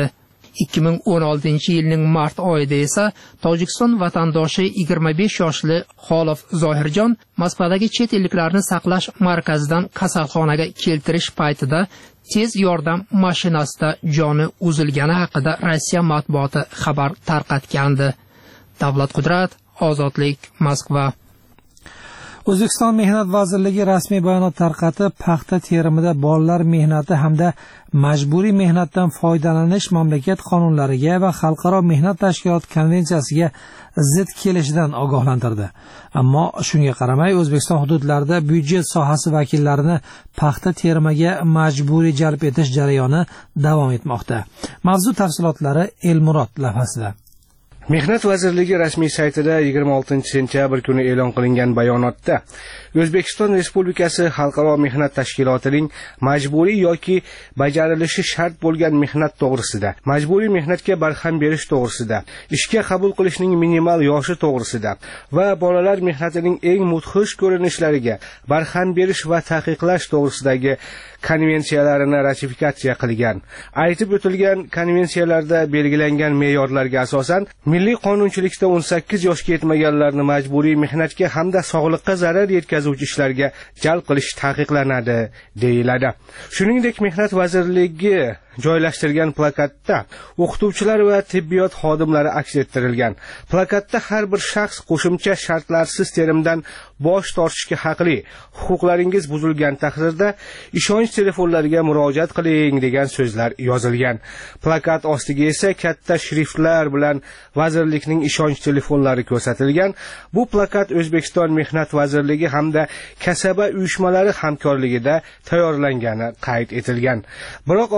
2016-yilning mart oyida esa Tojikiston vatandoshi 25 yoshli Xolof Zohirjon Moskvadagi chet elliklarni saqlash markazidan kasalxonaga keltirish paytida tez yordam mashinasida joni uzilgani haqida Rossiya matbuoti xabar tarqatgandi. Davlat Qudrat, Ozodlik, Moskva. O'zbekiston Mehnat vazirligi rasmiy bayonot tarqatib, paxta terimida bolalar mehnati hamda majburiy mehnatdan foydalanish mamlakat qonunlariga va Xalqaro mehnat tashkiloti konvensiyasiga zid kelishidan ogohlantirdi. Ammo shunga qaramay, O'zbekiston hududlarida byudjet sohasi vakillarini paxta terimiga majburiy jalb etish jarayoni davom etmoqda. Mavzu tafsilotlari Elmurod lavhasida. Mehnat vazirligi rasmiy saytida 26 sentyabr kuni e'lon qilingan bayonotda O'zbekiston Respublikasi Xalqaro mehnat tashkilotining majburiy yoki bajarilishi shart bo'lgan mehnat to'g'risida, majburiy mehnatga barham berish to'g'risida, ishga qabul qilishning minimal yoshi to'g'risida va bolalar mehnatining eng mudhish ko'rinishlariga barham berish va taqiqlash to'g'risidagi konvensiyalarini ratifikatsiya qilgan. Aytib o'tilgan konvensiyalarda belgilangan me'yorlarga asosan milliy qonunchilikda 18 yoshga yetmaganlarni majburiy mehnatga hamda sog'liqqa zarar yetkazuvchi ishlarga jalb qilish taqiqlanadi, deyiladi. Shuningdek, Mehnat vazirligi joylashtirgan plakatda o'qituvchilar va tibbiyot xodimlari aks ettirilgan. Plakatda har bir shaxs qo'shimcha shartlarsiz terimdan bosh tortishga haqli. Huquqlaringiz buzilgan taqdirda ishonch telefonlariga murojaat qiling degan so'zlar yozilgan. Plakat ostiga esa katta shriftlar bilan vazirlikning ishonch telefonlari ko'rsatilgan. Bu plakat O'zbekiston Mehnat vazirligi hamda kasaba uyushmalari hamkorligida tayyorlangani qayd etilgan. Biroq Ozodlik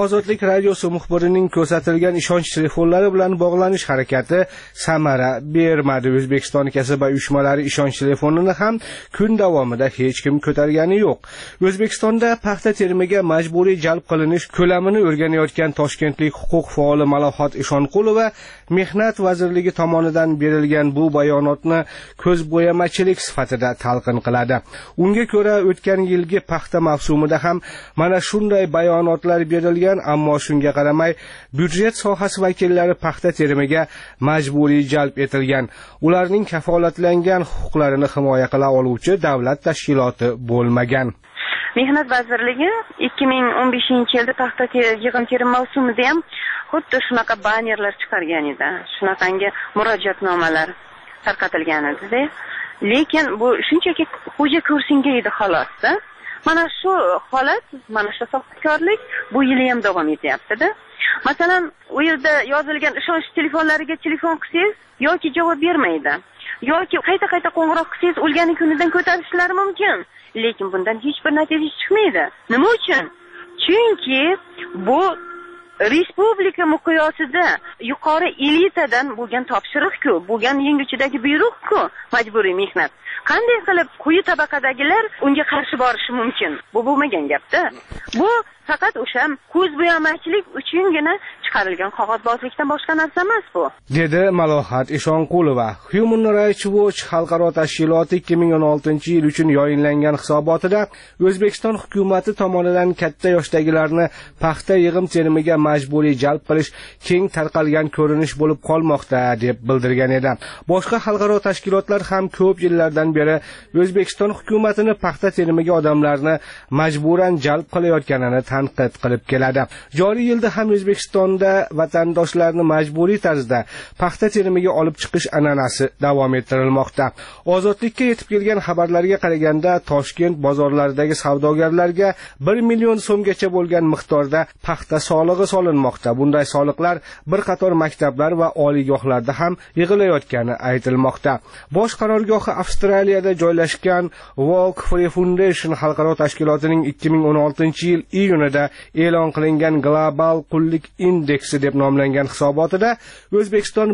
radiosi muxbirining ko'rsatilgan ishonch telefonlari bilan bog'lanish harakati samara bermadi. O'zbekiston kasaba uyushmalari ishonch telefonini ham kun davomida hech kim ko'targani yo'q. O'zbekistonda paxta terimiga majburiy jalb qilinish ko'lamini o'rganayotgan toshkentlik huquq faoli Malohat Eshonqulova Mehnat vazirligi tomonidan berilgan bu bayonotni ko'zbo'yamachilik sifatida talqin qiladi. Unga ko'ra, o'tgan yilgi paxta mavsumida ham mana shunday bayonotlar berilgan, ammo shunga qaramay byudjet sohasi vakillari paxta terimiga majburiy jalb etilgan. Ularning kafolatlangan huquqlarini himoya qila oluvchi davlat tashkiloti bo'lmagan. Mehnat vazirligi 2015-yilda paxta yig'im terim mavsumida ham xuddi shunaqa bannerlar chiqargan edi. Shunaqangi murojaatnomalar tarqatilgan edi. Lekin bu shunchaki xo'ja ko'rsinga edi xolos-da. Mana shu holat, mana shu soxtakorlik bu yil ham davom etyapti-da. Masalan, u yerda yozilgan ishonch telefonlariga telefon qilsangiz yoki javob bermaydi, yoki qayta qo'ng'iroq qilsangiz o'lgani kunidan ko'tarishlari mumkin. Lekin bundan hech bir natija chiqmaydi. Nima uchun? Chunki bu respublika miqyosida yuqori elitadan bo'lgan topshiriq-ku, bo'lgan yenguchidagi buyruq-ku, majburiy mehnat. Qanday qilib quyi tabaqadagilar unga qarshi borishi mumkin? Bu bo'lmagan gap-da. Bu faqat o'sha ko'zbo'yamachilik uchungina chiqarilgan qog'ozbozlikdan boshqa narsa emas bu, dedi Malohat Eshonqulova. Human Rights Watch xalqaro tashkiloti 2016-yil uchun yayinlangan hisobotida O'zbekiston hukumatı tomonidan katta yoshdagilarni paxta yig'im terimiga majburiy jalb qilish keng tarqalgan ko'rinish bo'lib qolmoqda deb bildirgan edi. Boshqa xalqaro tashkilotlar ham ko'p yillardan beri O'zbekiston hukumatini paxta terimiga odamlarni majburan jalb qilayotganini tanqid qilib keladi. Joriy yilda ham O'zbekistonda vatandoshlarni majburiy tarzda paxta terimiga olib chiqish an'anasi davom ettirilmoqda. Ozodlikka yetib kelgan xabarlarga qaraganda, Toshkent bozorlaridagi savdogarlarga 1 million so'mgacha bo'lgan miqdorda paxta solig'i solinmoqda. Bunday soliqlar bir qator maktablar va oliygohlarda ham yig'ilayotgani aytilmoqda. Bosh qarorgohi Avstraliyada joylashgan Walk Free Foundation xalqaro tashkilotining 2016-yil iyunida e'lon qilingan Global qullik indeksi deb nomlangan hisobotida O'zbekiston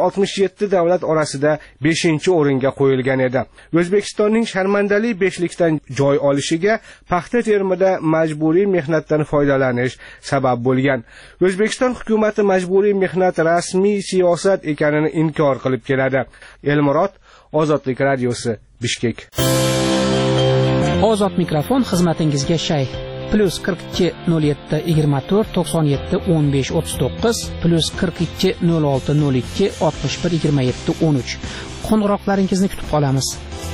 167 davlat orasida 5-o'ringa qo'yilgan edi. O'zbekistonning sharmandali 5likdan joy olishiga paxta terimida majburiy mehnatdan foydalanish sabab bo'lgan. O'zbekiston hukumatı majburiy mehnat rasmiy siyosat ekanini inkor qilib keladi. Elmurod, Ozodlik radiosi, Bishkek. Ozod mikrofon xizmatingizga shay. +42 07 24 97 15 39 +42 06 02 61 27 13. Qo'ng'iroqlaringizni kutib qolamiz.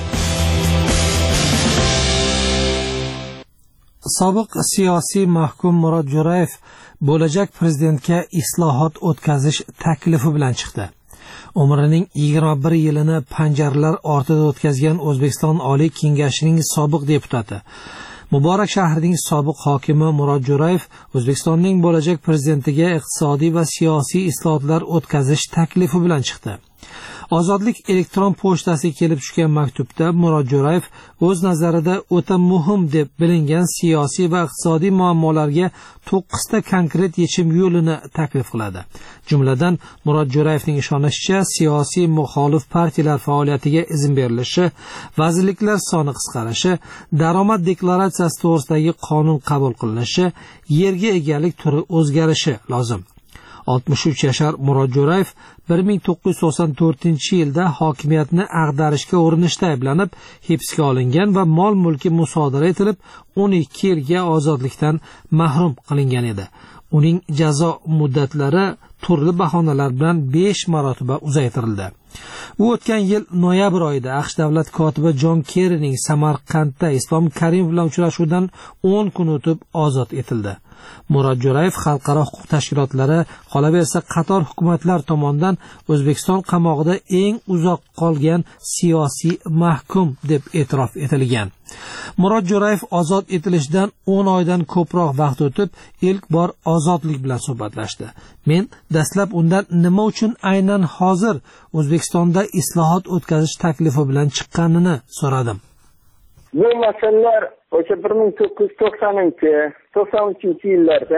Sobiq siyosiy mahkum Murod Jo'rayev bo'lajak prezidentga islohot o'tkazish taklifi bilan chiqdi. Umrining 21 yilini panjaralar ortida o'tkazgan O'zbekiston Oliy Kengashining sobiq deputati, Muborak shahrining sobiq hokimi Murod Jo'rayev O'zbekistonning bo'lajak prezidentiga iqtisodiy va siyosiy islohotlar o'tkazish taklifi bilan chiqdi. Ozodlik elektron pochtasiga kelib tushgan maktubda Murod Jo'rayev o'z nazarida o'ta muhim deb bilingan siyosiy va iqtisodiy muammolarga 9 ta konkret yechim yo'lini taklif qiladi. Jumladan, Murod Jo'rayevning ishonishicha, siyosiy muxolif partiyalar faoliyatiga izn berilishi, vazirliklar soni qisqarishi, daromad deklaratsiyasi to'g'risidagi qonun qabul qilinishi, yerga egalik turi o'zgarishi lozim. 63 yashar Murod Jo'rayev 1994-yilda hokimiyatni ag'darishga urinishda ayblanib, hibsga olingan va mol-mulki musodara etilib, 12 yilga ozodlikdan mahrum qilingan edi. Uning jazo muddatlari turli bahonalar bilan 5 marotaba uzaytirildi. U o'tgan yil noyabr oyida AQSh davlat kotibi Jon Kerrining Samarqandda Islom Karimov bilan uchrashuvidan 10 kun o'tib ozod etildi. Murod Jo'rayev xalqaro huquq tashkilotlari, qolaversa qator hukumatlar tomonidan O'zbekiston qamog'ida eng uzoq qolgan siyosiy mahkum deb e'tirof etilgan. Murod Jo'rayev ozod etilishidan 10 oydan ko'proq vaqt o'tib, ilk bor ozodlik bilan suhbatlashdi. Men dastlab undan nima uchun aynan hozir O'zbekistonda islohot o'tkazish taklifi bilan chiqqanini so'radim. Bu masalalar o'sha 1993-yillarda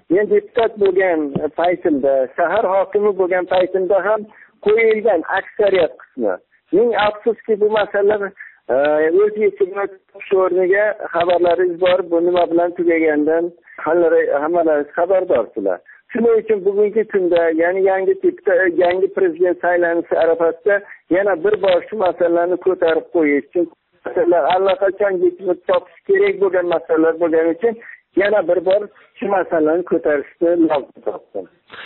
men deputat bo'lgan paytimda, shahar hokimi bo'lgan paytimda ham qo'yilgan aksariyat qismi. Ming afsuski bu masalalar o'z yechimini topish o'rniga xabarlaringiz bor, bu nima bilan tugagandan hammalaringiz xabardorsizlar. Shuning uchun bugungi kunda, ya'ni yangi prezident saylanishi arafasida yana bir bor shu masalalarni ko'tarib qo'yish uchun masalalar allaqachon yechimini topish kerak bo'lgan masalalar bo'lgani uchun yana bir bor shu masalalarni ko'tarishni lozim topdim.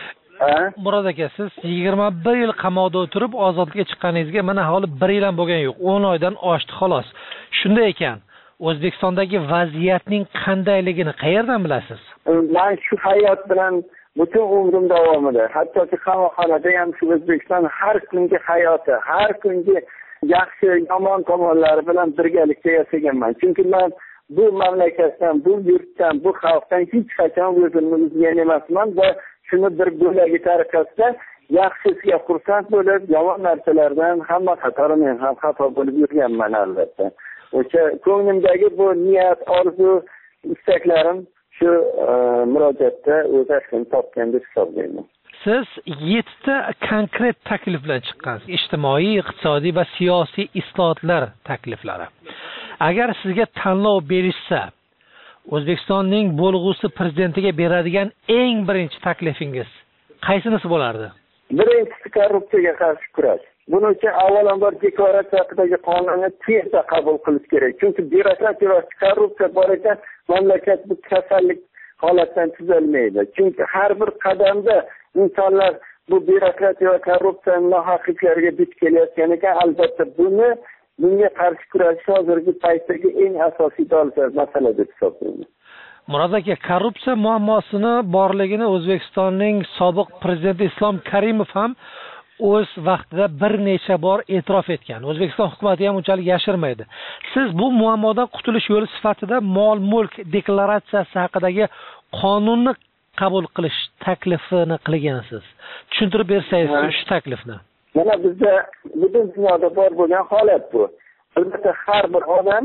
Murod aka, siz 21 yil qamoqda o'tirib ozodlikka chiqqaningizga mana hali 1 yil ham bo'lgani yo'q. 10 oydan oshdi xolos. Shunday ekan, O'zbekistondagi vaziyatning qandayligini qayerdan bilasiz? Men shu hayot bilan butun umrim davomida, hattoki qamoqxonada ham shu O'zbekiston har kungi hayoti, har kungi yaxshi yomon tomonlari bilan birgalikda yashaganman. Chunki men bu mamlakatdan, bu yurtdan, bu xalqdan hech qachon o'zimni uzgan emasman va shuni bir bo'lagi tariqasida yaxshisiga xursand bo'lib, yomon narsalardan hamma qatori men ham xafa bo'lib yurganman albatta. O'sha ko'nglimdagi bu niyat, orzu, istaklarim shu murojaatda o'z aslini topgan deb hisoblayman. Siz 7 ta konkret taklif bilan chiqqansiz. Ijtimoiy, iqtisodiy va siyosiy islohotlar takliflari. Agar sizga tanlov berishsa, O'zbekistonning bo'lg'usi prezidentiga beradigan eng birinchi taklifingiz qaysinisi bo'lardi? Birinchisi korrupsiyaga qarshi kurash. Buning uchun avvalambor deklaratsiya haqidagi qonunni tezda qabul qilish kerak. Chunki byurokratiya va korrupsiya bor ekan, mamlakat bu kasallik holatdan tuzalmaydi. Chunki har bir qadamda insonlar bu byurokratiya va korrupsiya nohaqliklariga duch kelayotgan ekan, albatta bunga qarshi kurashish hozirgi paytdagi eng asosiy dolzarb masala deb hisoblayman. Murod aka, korrupsiya muammosini borligini O'zbekistonning sobiq prezidenti Islom Karimov ham o'z vaqtida bir necha bor e'tirof etgan. O'zbekiston hukumatı ham unchalik yashirmaydi. Siz bu muammodan qutulish yo'li sifatida mol-mulk deklaratsiyasi haqidagi qonunni qabul qilish taklifini qilgansiz. Tushuntirib bersangiz shu taklifni. Mana bizda butun dunyoda bor bo'lgan holat bu. Albatta har bir odam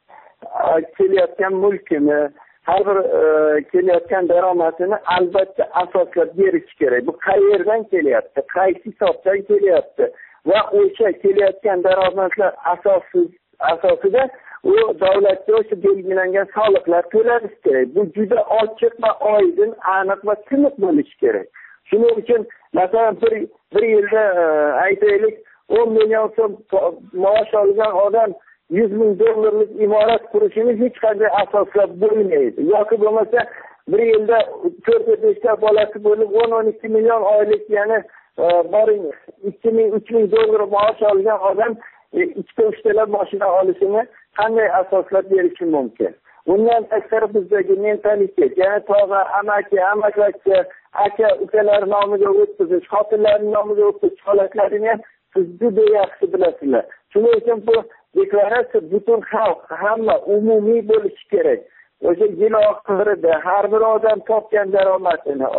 kelayotgan mulkini, har bir kelayotgan daromadini albatta asoslab berish kerak. Bu qayerdan kelyapti, qaysi hisobdan kelyapti va o'sha kelayotgan daromadlar asosida u davlatga o'sha belgilangan soliqlar to'lanishi kerak. Bu juda ochiq va oydin, aniq va tiniq bo'lishi kerak. Shuning uchun masalan bir yilda aytaylik 10 million so'm maosh olgan odam $100,000 imorat qurishini hech qanday asoslab bo'lmaydi. Yoki bo'lmasa bir yilda 4-5 ta bolasi bo'lib 10-12 million oylik, ya'ni boring $2,000-3,000 maosh olgan odam 2-3 ta mashina olishini qanday asoslab berishi mumkin? Bundan tashqari bizdagi mentalitet, ya'ni tog'a, amaki, amaklarcha, aka, ukalar nomiga o'tkazish, xotinlarning nomiga o'tkazish holatlarini ham siz juda yaxshi bilasizlar. Shuning uchun bu deklaratsiya butun xalq, hamma umumiy bo'lishi kerak. O'sha yil oxirida har bir odam topgan daromadini,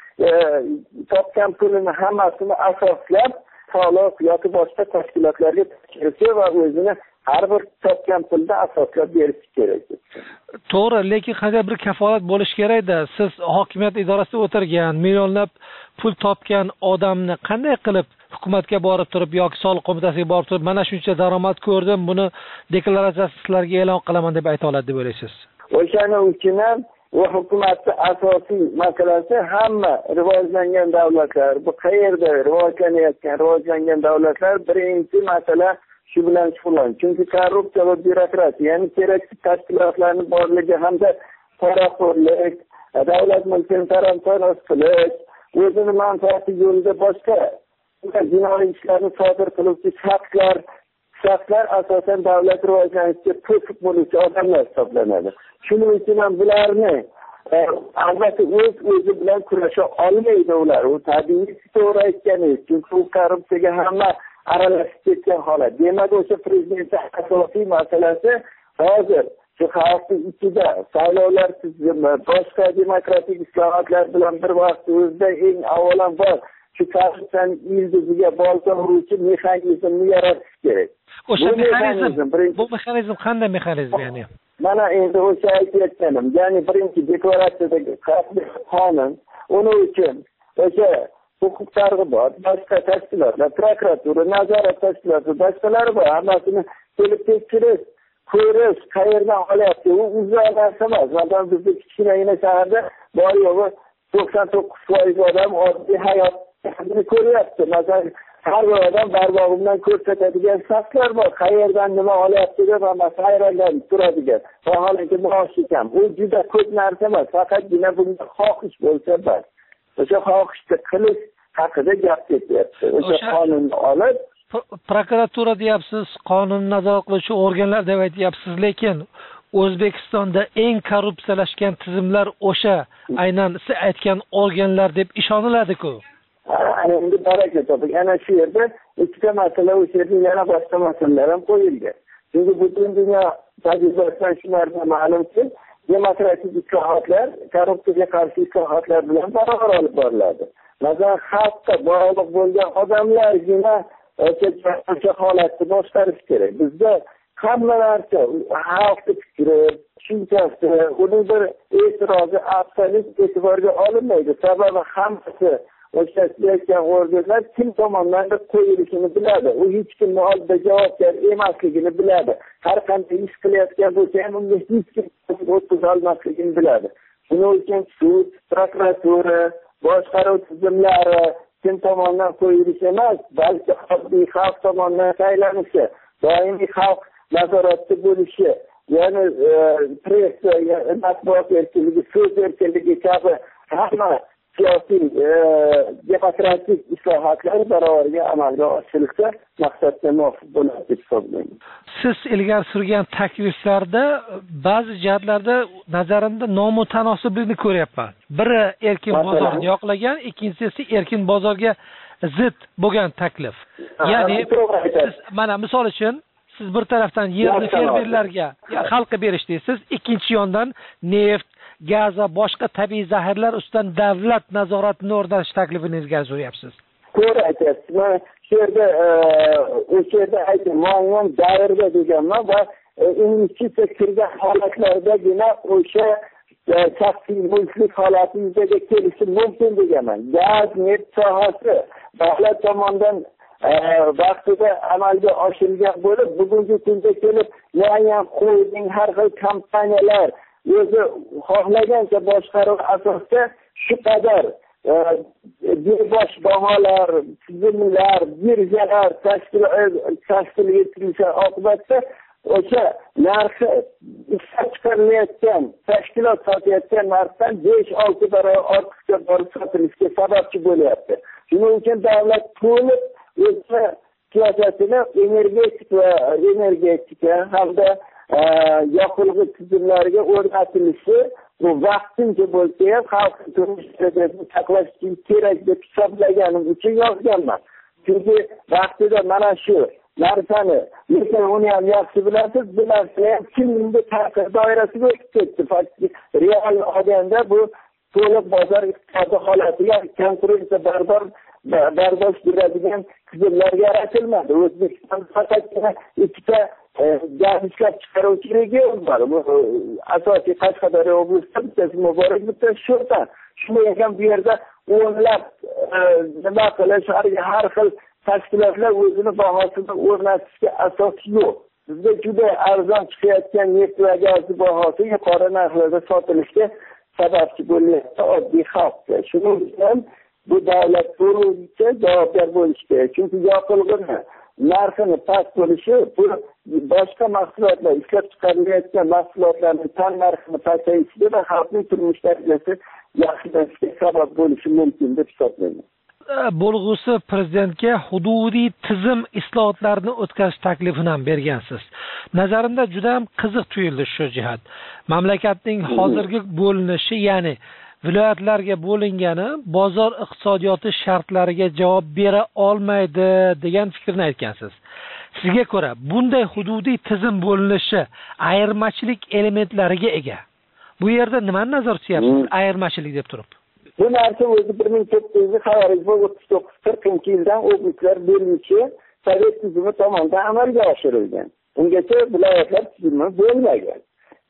topgan pulini hammasini asoslab soliq yoki boshqa tashkilotlarga topshirishi va o'zini har bir topgan pulda asoslab berish kerak. To'g'ri, lekin qanday bir kafolat bo'lish kerak-da. Siz hokimiyat idorasida o'tirgan, millionlab pul topgan odamni qanday qilib hukumatga borib turib yoki soliq qo'mitasiga borib turib, mana shuncha daromad ko'rdim, buni deklaratsiyasiz sizlarga e'lon qilaman deb ayta oladi deb o'ylaysiz? O'shaning uchun ham hukumatning asosiy masalasi hamma rivojlangan davlatlar, bu qayerda rivojlangan davlatlar birinchi masala shu bilan shug'ullanadi. Chunki korrupsiya va byurokratiya, ya'ni kerakli tashkilotlarning borligi hamda poraxo'rlik, davlat mulkini talon-taroj qilish, o'zini manfaati yo'lida boshqa jinoiy ishlarni sodir qiluvchi shaxslar asosan davlat rivojlanishiga to'siq bo'luvchi odamlar hisoblanadi. Shuning uchun ham bularni albatta o'zi bilan kurasha olmaydi ular. U tabiiy to'g'ri aytganingiz, chunki u korrupsiyaga hamma aralashib ketgan holat. Demak, o'sha prezidentning asosiy masalasi hozir shu xalqning ichida saylovlar tizimi, boshqa demokratik islohotlar bilan bir vaqt o'zida eng avvalambor shu korrupsiyaning ildiziga bolta uruvchi mexanizmni yaratish kerak. O'sha mexanizm qanday mexanizm, ya'ni? mana endi o'sha aytayotganim, ya'ni birinchi deklaratsiyadagi qonun, uning uchun o'sha huquq targ'ibot, boshqa tashkilotlar, prokuratura, nazorat tashkiloti, boshqalari bor. Hammasini kelib tekshirish, ko'rish, qayerdan olyapti, u uzoq narsa emas. Masalan, bizda kichkinagina shaharda bor yo'g'i 99% odam oddiy hayotni ko'ryapti. Masalan, har bir odam barmog'i bilan ko'rsatadigan shaxslar bor. Qayerdan nima olyapti deb hammasi hayronlanib turadigan. Vaholanki maoshi kam. Bu juda ko'p narsa emas. Faqatgina bunda xohish bo'lsa bas. O'sha xohishni qilish haqida gap ketyapti. O'sha qonunni olib prokuratura deyapsiz, qonun nazorat qiluvchi organlar deb aytyapsiz, lekin O'zbekistonda eng korrupsiyalashgan tizimlar o'sha aynan siz aytgan organlar deb ishoniladi-ku. Endi baraka toping. Ana shu yerda ikkita masala, o'sha yerda yana boshqa masalalar ham qo'yilgan. Chunki butun dunyo tajribasidan shu narsa ma'lumki, demokratik islohotlar korrupsiyaga qarshi islohotlar bilan barobar olib boriladi. Masalan, xalqqa bog'liq bo'lgan odamlargina o'sha holatni boshqarish kerak. Bizda hamma narsa xalqni fikri, tushunchasi, uning bir e'tirozi absolyut e'tiborga olinmaydi. Sababi hammasi o'sha aytgan organlar kim tomonidan qo'yilishini biladi. U hech kimni oldida javobgar emasligini biladi. Har qanday ish qilayotgan bo'lsa ham unga hech kim o'tkaza olmasligini biladi. Shuning uchun sud, prokuratura, boshqaruv tizimlari kim tomonidan qo'yilishi emas, balki oddiy xalq tomonidan saylanishi, doimiy xalq nazoratda bo'lishi, ya'ni pressa, matbuot erkinligi, so'z erkinligi kabi hamma siyosiy demokratik islohotlar barobarga amalga oshirilsa maqsadga muvofiq bo'ladi deb hisoblayman. Siz ilgari surgan takliflarda ba'zi jihatlarda nazarimda nomutanosiblikni ko'ryapman. Biri erkin bozorni yoqlagan, ikkinchisi erkin bozorga zid bo'lgan taklif. Ya'ni siz mana misol uchun siz bir tarafdan yerni fermerlarga xalqqa berish deysiz, ikkinchi yondan neft, gaz va boshqa tabiiy zaxiralar ustidan davlat nazoratini o'rnatish taklifini ilgari suryapsiz. To'g'ri aytyapsiz. Men shu yerda o'sha yerda aytmoqman davrda deganman va investitsiya kirgan holatlardagina o'sha shaxsiy mulklik holati yuzaga kelishi mumkin deganman. Gaz, neft sohasi davlat tomonidan vaqtida amalga oshirilgan bo'lib, bugungi kunda kelib muayyan holding, har xil kompaniyalar o'zi xohlagancha boshqaruv asosida shu qadar bosh baholar, tizimlar, birjalar tashkil etilishi oqibatida o'sha narxi ishlab chiqarilayotgan tashkilot sotayotgan narxdan 5-6 barobar ortiqcha borib sotilishiga sababchi bo'lyapti. Shuning uchun davlat to'liq o'z siyosatini energetika hamda yoqilg'i tizimlariga o'rnatilishi bu vaqtincha bo'lsa ham xalq turmush darajasini saqlash uchun kerak deb hisoblaganim uchun yozganman. Chunki vaqtida mana shu narsani, lekin uni ham yaxshi bilasiz, bu narsa ham kimning ta'sir doirasiga o'tib ketdi. Faktik real odamda bu to'liq bozor iqtisodiy holatiga konkurensiya bardosh beradigan tizimlar yaratilmadi. O'zbekiston faqatgina ikkita gaz ishlab chiqaruvchi region bor. Bu asosiy Qashqadaryo oblastida bittasi Muborak, bittasi Sho'rtan. Shunday ham bu yerda o'nlab nima qilish, har xil tashkilotlar o'zini bahosini o'rnatishga asos yo'q. Bizda juda arzon chiqayotgan neft va gaz bahosi yuqori narxlarda sotilishga sababchi bo'lyapti oddiy xalqqa. Shuning uchun bu davlat to'liqcha javobgar bo'lishi kerak. Chunki yoqilg'ini narxini past bo'lishi bu boshqa mahsulotlar, ishlab chiqarilayotgan mahsulotlarning tan narxini pasayishiga va xalqning turmush darajasi yaxshilashiga sabab bo'lishi mumkin deb hisoblayman. Bo'lg'usi prezidentga hududiy tizim islohotlarini o'tkazish taklifini ham bergansiz. Nazarimda juda ham qiziq tuyuldi shu jihat. Mamlakatning hozirgi bo'linishi, ya'ni viloyatlarga bo'lingani bozor iqtisodiyoti shartlariga javob bera olmaydi degan fikrni aytgansiz. Sizga ko'ra bunday hududiy tizim bo'linishi ayirmachilik elementlariga ega. Bu yerda nimani nazarda tutyapsiz ayirmachilik deb turib? Bu narsa o'zi 1939-40 yildan oblastlar berilishi Sovet tizimi tomonidan amalga oshirilgan. Ungacha viloyatlar tizimi bo'lmagan.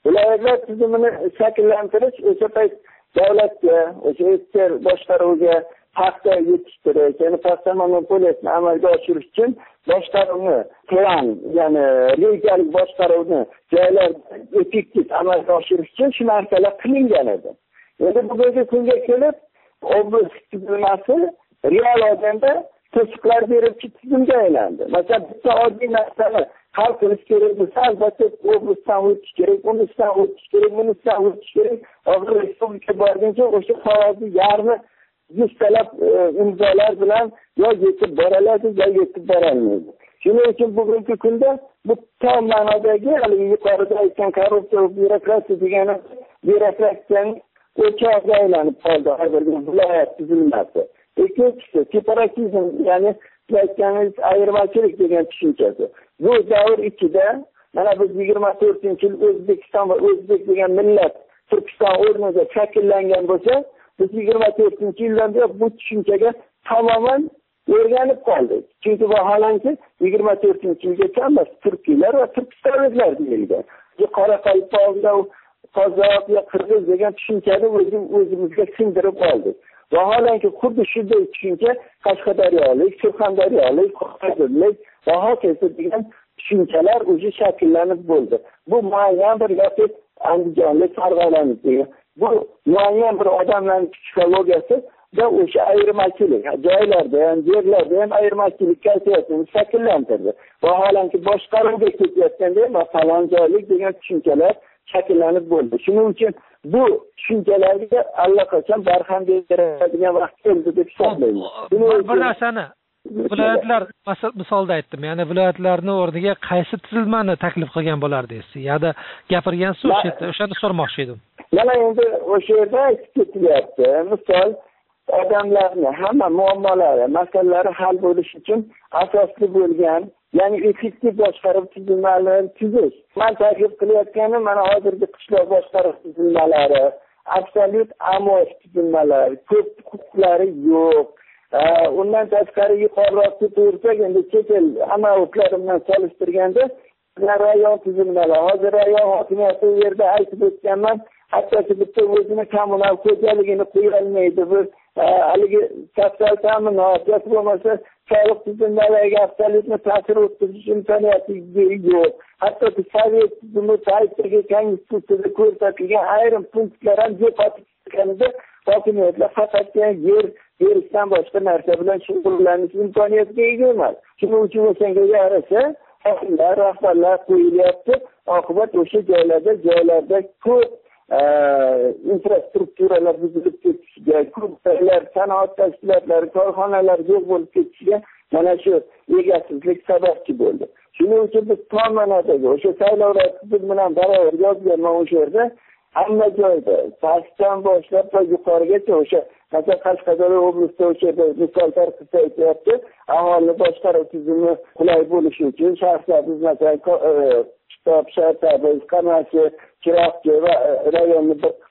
viloyatlar tizimini shakllantirish o'sha payt davlatga, o'sha ichki boshqaruvga paxta yetishtirish, ya'ni paxta monopoliyasini amalga oshirish uchun boshqaruvni plan, ya'ni rejalik boshqaruvni joylarda effektiv amalga oshirish uchun shu narsalar qilingan edi. Endi bugungi kunga kelib, oblast tuzilmasi real odamda to'siqlar beruvchi tizimga aylandi. Masalan, bitta oddiy narsani hal qilish kerak bo'lsa, albatta oblastdan o'tish kerak, unisidan o'tish kerak, bunisidan o'tish kerak. Oxir respublika borguncha o'sha qog'ozni yarmi yuztalab imzolar bilan yo yetib boroladi, yo yetib borolmaydi. Shuning uchun bugungi kunda bu tom ma'nodagi yuqorida aytgan korrupsiya va byurokratiya degani byurokratiyaning o'chog'iga aylanib qoldi hozir viloyat tuzilmasi. Ikkinchisi separatizm, ya'ni aytganingiz ayirmachilik degan tushunchasi. Bu davr ichida mana biz 24-yil O'zbekiston va o'zbek degan millat Turkiston o'rnida shakllangan bo'lsa, biz 24-yildan beri bu tushunchaga tamoman o'rganib qoldik. Chunki vaholanki 24-yilgacha emas turkiylar va turkistonliklar deyilgan. Qoraqalpoqda qozoq va qirg'iz degan tushunchani o'zimizga singdirib oldik. Vaholanki xuddi shunday tushuncha Qashqadaryolik, Surxondaryolik, Qoraqalpoqlik va hokazo degan tushunchalar o'zi shakllanib bo'ldi. Bu muayyan bir yoki Andijonlik, Farg'onalik degan bu muayyan bir odamlarning psixologiyasi va o'sha ayirmachilik, joylarda ham, yerlarda ham ayirmachilik kayfiyatini shakllantirdi. Vaholanki boshqaruvga ketayotganda masalan joylik degan tushunchalar shakllanib bo'ldi. Shuning uchun bu tushunchalarga allaqachon barham beradigan vaqt keldi deb hisoblayman. Bir narsani viloyatlar misolda aytdim, ya'ni viloyatlarning o'rniga qaysi tuzilmani taklif qilgan bo'lardingiz? Ya'ni gapirgansiz o'shani so'ramoqchi edim. Mana endi o'sha yerda aytib ketilyapti. Misol odamlarni hamma muammolari, masalalari hal bo'lishi uchun asosli bo'lgan, ya'ni effektiv boshqaruv tuzilmalarini tuzish. Men taklif qilayotganim mana hozirgi qishloq boshqaruv tuzilmalari, absolyut amoch tuzilmalari, ko'p huquqlari yo'q. Undan tashqari yuqoriroq tursak, endi chet el amaliyotlar bilan solishtirganda rayon tuzilmalari, hozir rayon hokimiyati u yerda aytib o'tganman, hattoki bitta o'zini kommunal xo'jaligini qo'ya olmaydi. Bu haligi sotsial ta'minot yoki bo'lmasa soliq tizimlariga absolyutni ta'sir o'tkazish imkoniyati yo'q. Hattoki sovet tizimi paytidagi konstitutsiyada ko'rsatilgan ayrim punktlar ham yo'qotib ketganida hokimiyatlar faqatgina yer berishdan boshqa narsa bilan shug'ullanish imkoniyatiga ega emas. Shuning uchun o'shanga yarasha hokimlar, rahbarlar qo'yilyapti. Oqibat o'sha joylarda ko'p infrastrukturalar buzilib ketishiga, ko'p sanoat tashkilotlari, korxonalar yo'q bo'lib ketishiga mana shu egasizlik sababchi bo'ldi. Shuning uchun biz tomonadagi o'sha saylovlar bilan baravar yozganman o'sha yerda hamma joyda pastdan boshlab va yuqorigacha o'sha masalan Qashqadaryo oblastida o'sha yerda misollar qilsa aytyapti, aholi boshqaruv tizimi qulay bo'lishi uchun shaxslarimiz masalan Kitob, Shartaboy, Qamashi, Chiroqchi va rayonni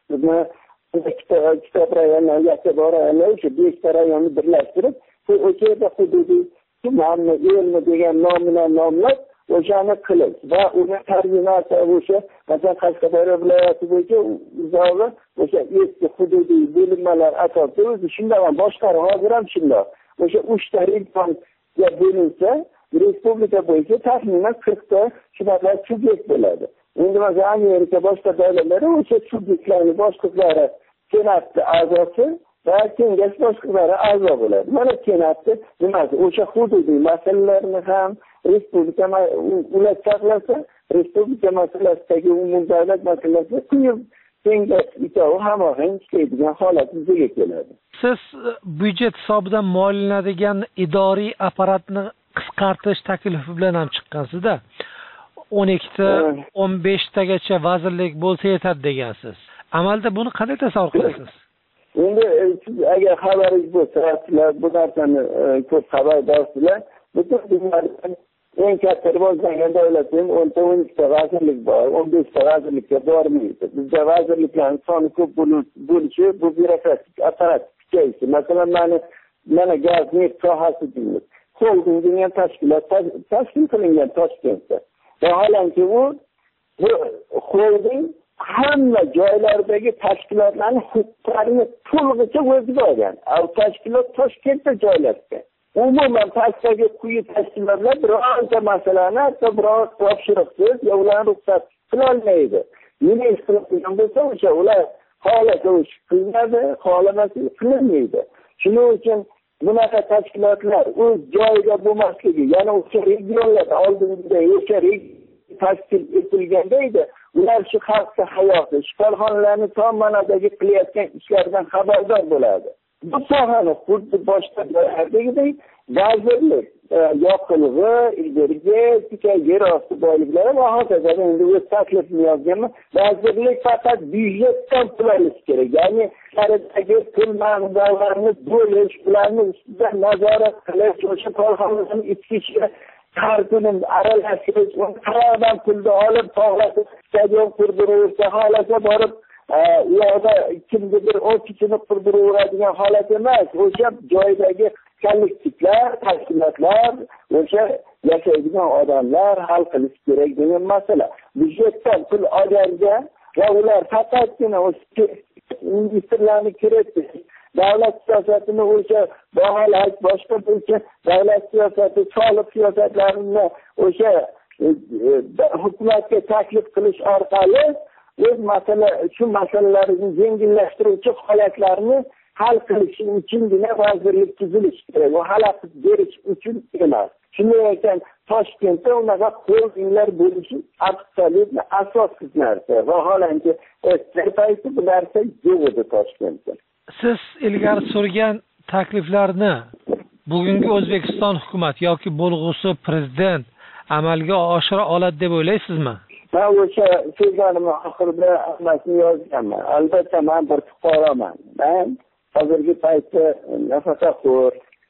Kitob rayonlari, Yakkabog' rayonlari o'sha 5 ta rayonni birlashtirib, o'sha yerda hududiy tumanni, elni degan nom bilan nomlab o'shani qilish va uni tarbiyalar o'sha masalan Qashqadaryo viloyati bo'yicha uzog'i o'sha eski hududiy bo'linmalar asosida o'zi shunday ham boshqaruv hozir ham shunday. O'sha 3 ta regionga bo'linsa, respublika bo'yicha taxminan 40 ta shunaqa subyekt bo'ladi. Endi masalan Amerika boshqa davlatlari o'sha subyektlarning boshliqlari senatning a'zosi va kengash boshliqlari a'zo bo'ladi. Mana senatni nimasi? O'sha hududiy masalalarni ham respublika ular saqlasa, respublika masalasidagi umumdavlat masalasida quyib kengash itovi hamohang ishlaydigan holat yuzaga keladi. Siz byudjet hisobidan moliyalanadigan idoriy apparatni qisqartirish taklifi bilan ham chiqqansizda. 12 ta, 15 tagacha vazirlik bo'lsa yetadi degansiz. Amalda buni qanday tasavvur qilasiz? Endi siz agar xabaringiz bo'lsa, sizlar bu narsani ko'p xabardorsizlar. Butun dunyoda eng katta rivojlangan davlatning 10-12 ta vazirlik bor, 15 ta vazirlikka bormaydi. Bizda vazirliklarning soni ko'p bo'lishi, bu byurokratik apparat kuchayishi. Masalan, mana gaz neft sohasi deymiz. Holding degan tashkilot tashkil qilingan Toshkentda. Vaholanki bu holding hamma joylardagi tashkilotlarning huquqlarini to'lig'icha o'ziga olgan. Tashkilot Toshkentda joylashgan. Umuman pastdagi quyi tashkilotlar birorta masalani hatto biror topshiriqsiz yo ularni ruxsat qilolmaydi. Nima ish qilgan bo'lsa o'sha ular xohlasa qilinadi, xohlamasa qilinmaydi. Shuning uchun bunaqa tashkilotlar o'z joyida bo'lmasligi, ya'ni o'sha regionlarda oldingida o'sha tashkil etilganda edi, ular shu xalqqa hayoti, shifoxonalarni tom ma'nodagi qilayotgan ishlaridan xabardor bo'ladi. Bu sohani xuddi boshqa joylardagidek vazirlik, yoqilg'i, energetika, yer osti boyliklari va hokazo endi o'z taklifini yozganman. Vazirlik faqat byudjetdan pul olish kerak. Ya'ni sharidagi pul mablag'larini bo'lish, ularni ustidan nazorat qilish, o'sha korxonalarning ichki ishiga har kuni aralashish, qayerdan pulni olib, tog'latib, stadion qurdiruvchi xohlasa borib u yoqda kimnidir ofisini qurdiradigan holat emas. O'sha joydagi kollektivlar, tashkilotlar, o'sha yashaydigan odamlar hal qilish kerak degan masala. Byudjetdan pul olganda va ular faqatgina o'sha investorlarni kiritish, davlat siyosatini o'sha baholash, boshqa bo'yicha davlat siyosati, soliq siyosatlarini o'sha hukumatga taklif qilish orqali o'z shu masalalarni yengillashtiruvchi holatlarni hal qilish uchungina vazirlik tuzilishi kerak. Va xalaqit berish uchun emas. Shunday ekan, Toshkentda unaqa holdinglar bo'lishi absolyutni asossiz narsa. Vaholanki, payti bu narsa yo'q edi Toshkentda. Siz ilgari surgan takliflarni bugungi O'zbekiston hukumat yoki bo'lg'usi prezident amalga oshira oladi deb o'ylaysizmi? Men o'sha so'zlarimni oxirida hammasini yozganman. Albatta men bir fuqaroman. Men hozirgi paytda nafaqaxo'r,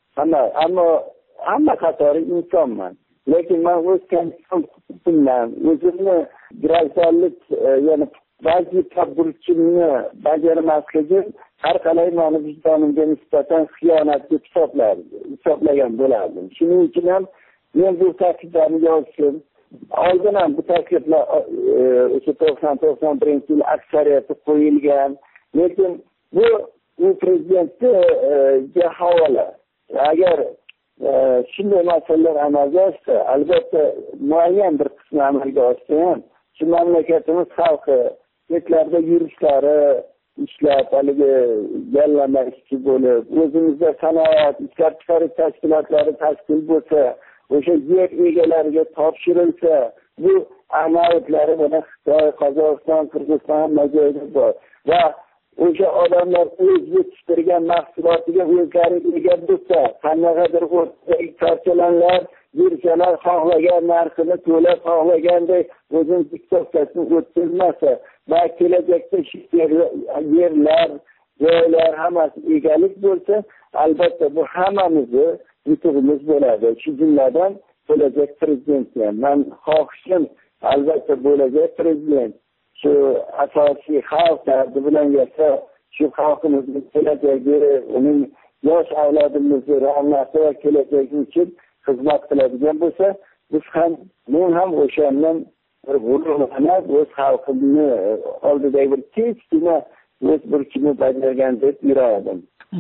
hamma qatori insonman. Lekin men o'z huquqimdan, o'zimni gражданlik, ya'ni vazifa burchimni bajarmasligim har qalay meni vijdonimga nisbatan xiyonat deb hisoblagan bo'lardim. Shuning uchun ham men bu takliflarni yozdim. Oldin ham bu takliflar o'sha 90-91 yil aksariyati qo'yilgan. Lekin bu prezidentga havola. Agar shunday masalalar amalga oshsa, albatta muayyan bir qismi amalga oshsa ham, shu mamlakatimiz xalqi chetlarda yurishlari, ishlab, haligi yallama ishchi bo'lib, o'zimizda sanoat, ishlab chiqarish tashkilotlari tashkil bo'lsa, o'sha yer egalariga topshirilsa, bu amaliyotlari mana Xitoy, Qozog'iston, Qirg'iziston hamma joyda bor. Va o'sha odamlar o'z yetishtirgan mahsulotiga o'zlari ega bo'lsa, qanaqadir o'rtadagi parchalanlar, yursalar, xohlagan narxini to'lab, xohlaganday o'zini diktatsiyasini o'tkazmasa va kelajakda shu yerlar, joylar hammasi egalik bo'lsa, albatta bu hammamizni yutug'imiz bo'ladi. Shu jumladan bo'lajak prezident ham. Men xohishim albatta bo'lajak prezident shu asosiy xalq dardi bilan yasha, shu xalqimizning kelajagi, uning yosh avlodimizning ravnaqi va kelajagi uchun xizmat qiladigan bo'lsa, men ham o'shandan bir g'ururlanib, o'z xalqimni oldidagi bir kichkina o'z burchimni bajargan deb yuradim.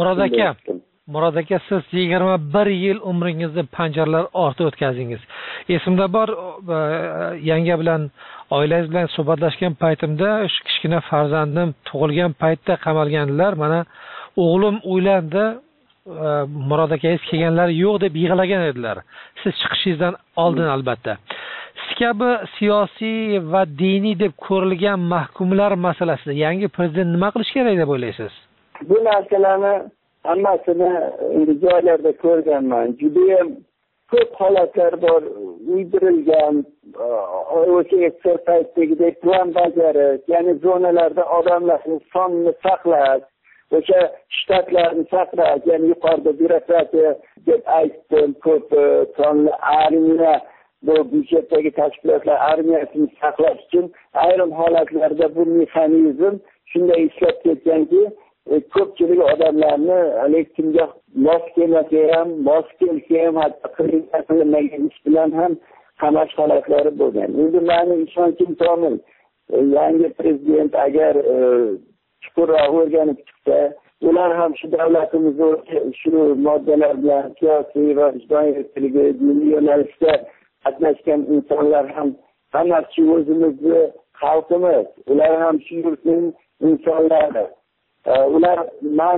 Murod aka, siz 21 yil umringizni panjaralar ortida o'tkazdingiz. Esimda bor, yanga bilan, oilangiz bilan suhbatlashgan paytimda kichkina farzandim tug'ilgan paytda qamalganlar. Mana o'g'lim uylandi, Murod akangiz kelganlari yo'q deb yig'lagan edilar. Siz chiqishingizdan oldin albatta. Siz kabi siyosiy va diniy deb ko'rilgan mahkumlar masalasida yangi prezident nima qilish kerak deb o'ylaysiz? Bu narsalarni hammasini joylarda ko'rganman. Juda ko'p holatlar bor, uydirilgan, o'sha ekspert paytdagidek plan bajarish, ya'ni zonalarda odamlarning sonini saqlash, o'sha shtatlarni saqlash, ya'ni yuqorida byurokratiya deb aytdim, ko'p sonli armiya, bu byudjetdagi tashkilotlar armiyasini saqlash uchun ayrim holatlarda bu mexanizm shunday ishlab ketganki, ko'pchilik odamlarni kimga mos kelmasa ham, mos kelsa ham, hatto qilinmagan ish bilan ham qamash holatlari bo'lgan. Endi meni ishonchim komil. yangi prezident agar chuqurroq o'rganib chiqsa, ular ham shu davlatimiz shu moddalar bilan siyosiy va ijtimoiy erkinligi, diniy yo'nalishda qatnashgan insonlar ham hammasi o'zimizni xalqimiz, ular ham shu yurtning insonlari. Ular man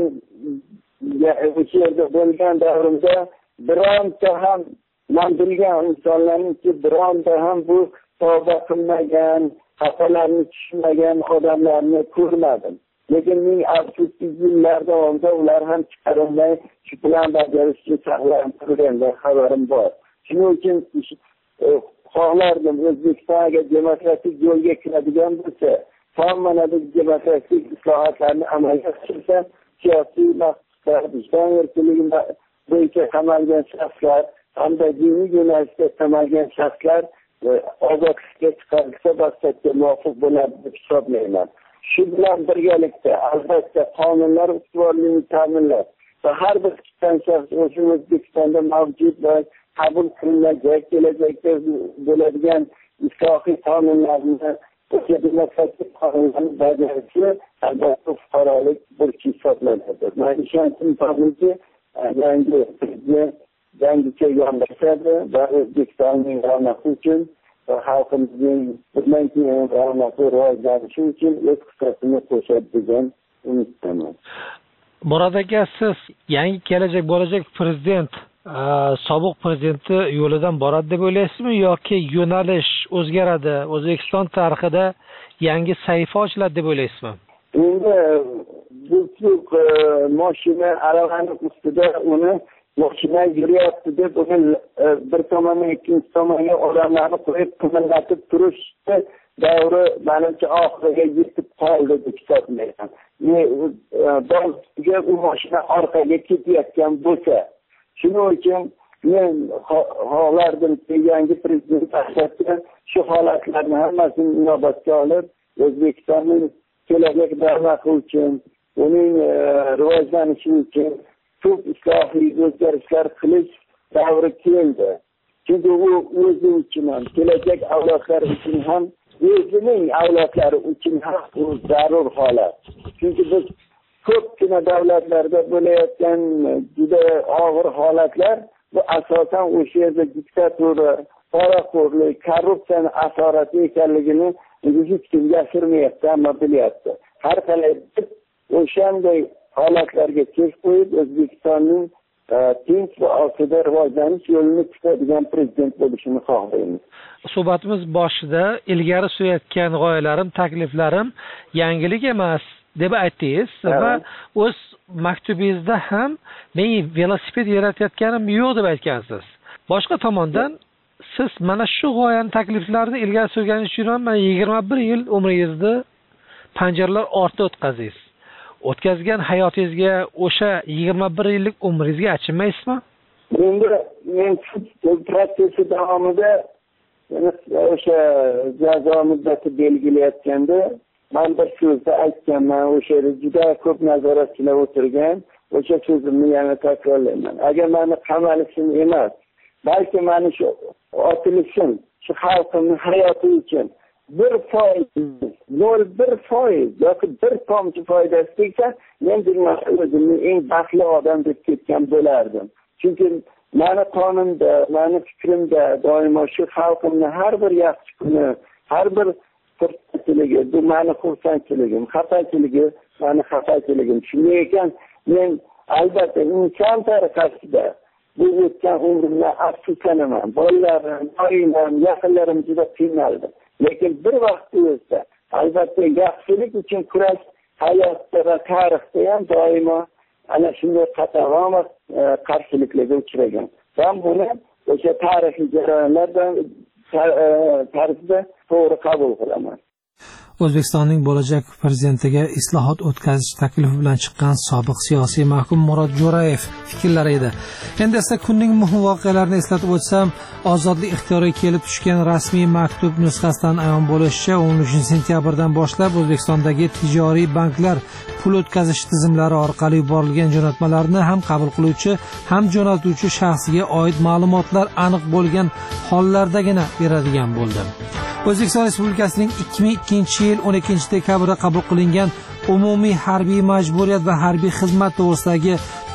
o'sha yerda bo'lgan davrimda bironta ham man bilgan insonlarningki bironta ham bu tavba qilmagan, xatolarni tushmagan odamlarni ko'rmadim. Lekin ming afsuski yillar davomida ular ham chiqarilmay shu bilan bajarishga saqlanib turgandan xabarim bor. Shuning uchun xohlardim O'zbekiston agar demokratik yo'lga kiradigan bo'lsa, hammanadek demokratik islohotlarni amalga oshirsa, siyosiy maqsadlar, ijtimoiy erkinlik bo'yicha qamalgan shaxslar hamda diniy yo'nalishda qamalgan shaxslar ozodlikka chiqarilsa maqsadga muvofiq bo'ladi deb hisoblayman. Shu bilan birgalikda albatta qonunlar ustuvorligini ta'minlash va har bir kishidan shaxs o'sha O'zbekistonda mavjud va qabul qilinajak kelajakda bo'ladigan islohiy qonunlarni o'sha demokratik qonunlarni bajarishi albatta fuqarolik burchi hisoblanadi. Men ishonchim borki, yangi prezident yangicha yondashadi va O'zbekistonning ravnaqi uchun va xalqimizning bundan keyin ravnaqi rivojlanishi uchun o'z hissasini qo'shadi degan umiddaman. Murod aka, siz yangi kelajak bo'lajak prezident sobiq prezidenti yo'lidan boradi deb o'ylaysizmi yoki yo'nalish o'zgaradi, O'zbekiston tarixida yangi sahifa ochiladi deb o'ylaysizmi? Endi bu mashina aravani ustida uni mashina yuryapti deb uni bir tomondan ikkinchi tomonga odamlarni qo'yib qimirlatib turishni davri menimcha oxiriga yetib qoldi deb hisoblayman. U mashina orqaga ketayotgan bo'lsa, shuning uchun men xohlardimki yangi prezident asosida shu holatlarni hammasini inobatga olib, O'zbekistonning kelajak davlati uchun, uning rivojlanishi uchun ko'p islohiy o'zgarishlar qilish davri keldi. Chunki u o'zi uchun ham, kelajak avlodlar uchun ham, o'zining avlodlari uchun ham bu zarur holat. Chunki biz ko'pgina davlatlarda bo'layotgan juda og'ir holatlar bu asosan o'sha yerda diktatura, poraxo'rlik, korrupsiyani asorati ekanligini hech kim yashirmayapti, hamma bilyapti. Har qalay o'shanday holatlarga chek qo'yib, O'zbekistonning tinch va osida rivojlanish yo'lini tutadigan prezident bo'lishini xohlaymiz. Suhbatimiz boshida ilgari surayotgan g'oyalarim, takliflarim yangilik emas deb aytdingiz va o'z maktubingizda ham men velosiped yaratayotganim yo'q deb aytgansiz. Boshqa tomondan siz mana shu g'oyani, takliflarni ilgari surganingiz uchun ham 21 yil umringizni panjaralar ortida o'tkazasiz. O'tkazgan hayotingizga o'sha 21 yillik umringizga achinmaysizmi? Endi men protsessi davomida o'sha jazo muddati belgilayotganda men bir so'zda aytganman, o'sha yerda juda ko'p nazoratchilar o'tirgan, o'sha so'zimni yana takrorlayman. Agar meni qamalishim emas, balki meni shu otilishim, shu xalqimning hayoti uchun 0.01% yoki 1 tomchi foydasi tegsa, men o'zimni eng baxtli odam deb ketgan bo'lardim. Chunki meni qonimda, meni fikrimda doimo shu xalqimning har bir yaxshi kuni, har bir xursandchiligi, bu meni xursandchiligim, xafachiligim, meni xafachiligim. Shunday ekan, men albatta inson tariqasida bu o'tgan umrimdan afsuslanaman. Bolalarim, oilam, yaqinlarim juda qiynaldi. Lekin bir vaqt o'zda albatta yaxshilik uchun kurash hayotda va tarixda ham doimo ana shunday qatag'on va qarshiliklarga uchragan. Men buni o'sha tarixiy jarayonlardan tarzda to'g'ri qabul qilaman. O'zbekistonning bo'lajak prezidentiga islohot o'tkazish taklifi bilan chiqqan sobiq siyosiy mahkum Murod Jo'rayev fikrlari edi. Endi esa kunning muhim voqealarini eslatib o'tsam, ozodlik ixtiyoriga kelib tushgan rasmiy maktub nusxasidan ayon bo'lishicha 13 sentyabrdan boshlab O'zbekistondagi tijoriy banklar pul o'tkazish tizimlari orqali yuborilgan jo'natmalarni ham qabul qiluvchi, ham jo'natuvchi shaxsiga oid ma'lumotlar aniq bo'lgan hollardagina beradigan bo'ldi. O'zbekiston Respublikasining 2002-yil 12-dekabrda qabul qilingan umumiy harbiy majburiyat va harbiy xizmat to'g'risidagi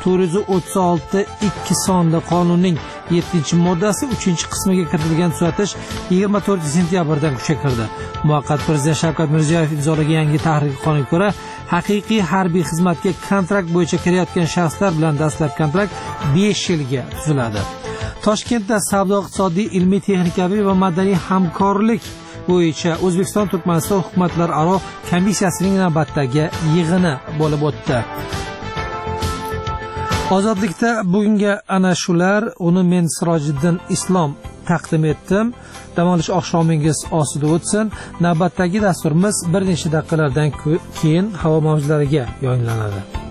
436-2 sonli qonunning 7-moddasi 3-qismiga kiritilgan tuzatish 24-sentyabrdan kuchga kirdi. Muvaqqat prezident Shavkat Mirziyoyev imzolagan yangi tahrir qonunga ko'ra, haqiqiy harbiy xizmatga kontrakt bo'yicha kirayotgan shaxslar bilan dastlab kontrakt 5 yilga tuziladi. Toshkentda savdo-iqtisodiy, ilmiy-texnikaviy va madaniy hamkorlik bo'yicha O'zbekiston-Turkmaniston hukumatlararo komissiyasining navbatdagi yig'ini bo'lib o'tdi. Ozodlikda bugungi ana shular. Uni men Sirojiddin Islom taqdim etdim. Dam olish oqshomingiz osida o'tsin. Navbatdagi dasturimiz bir necha daqiqalardan keyin havo mavjlariga yo'naladi.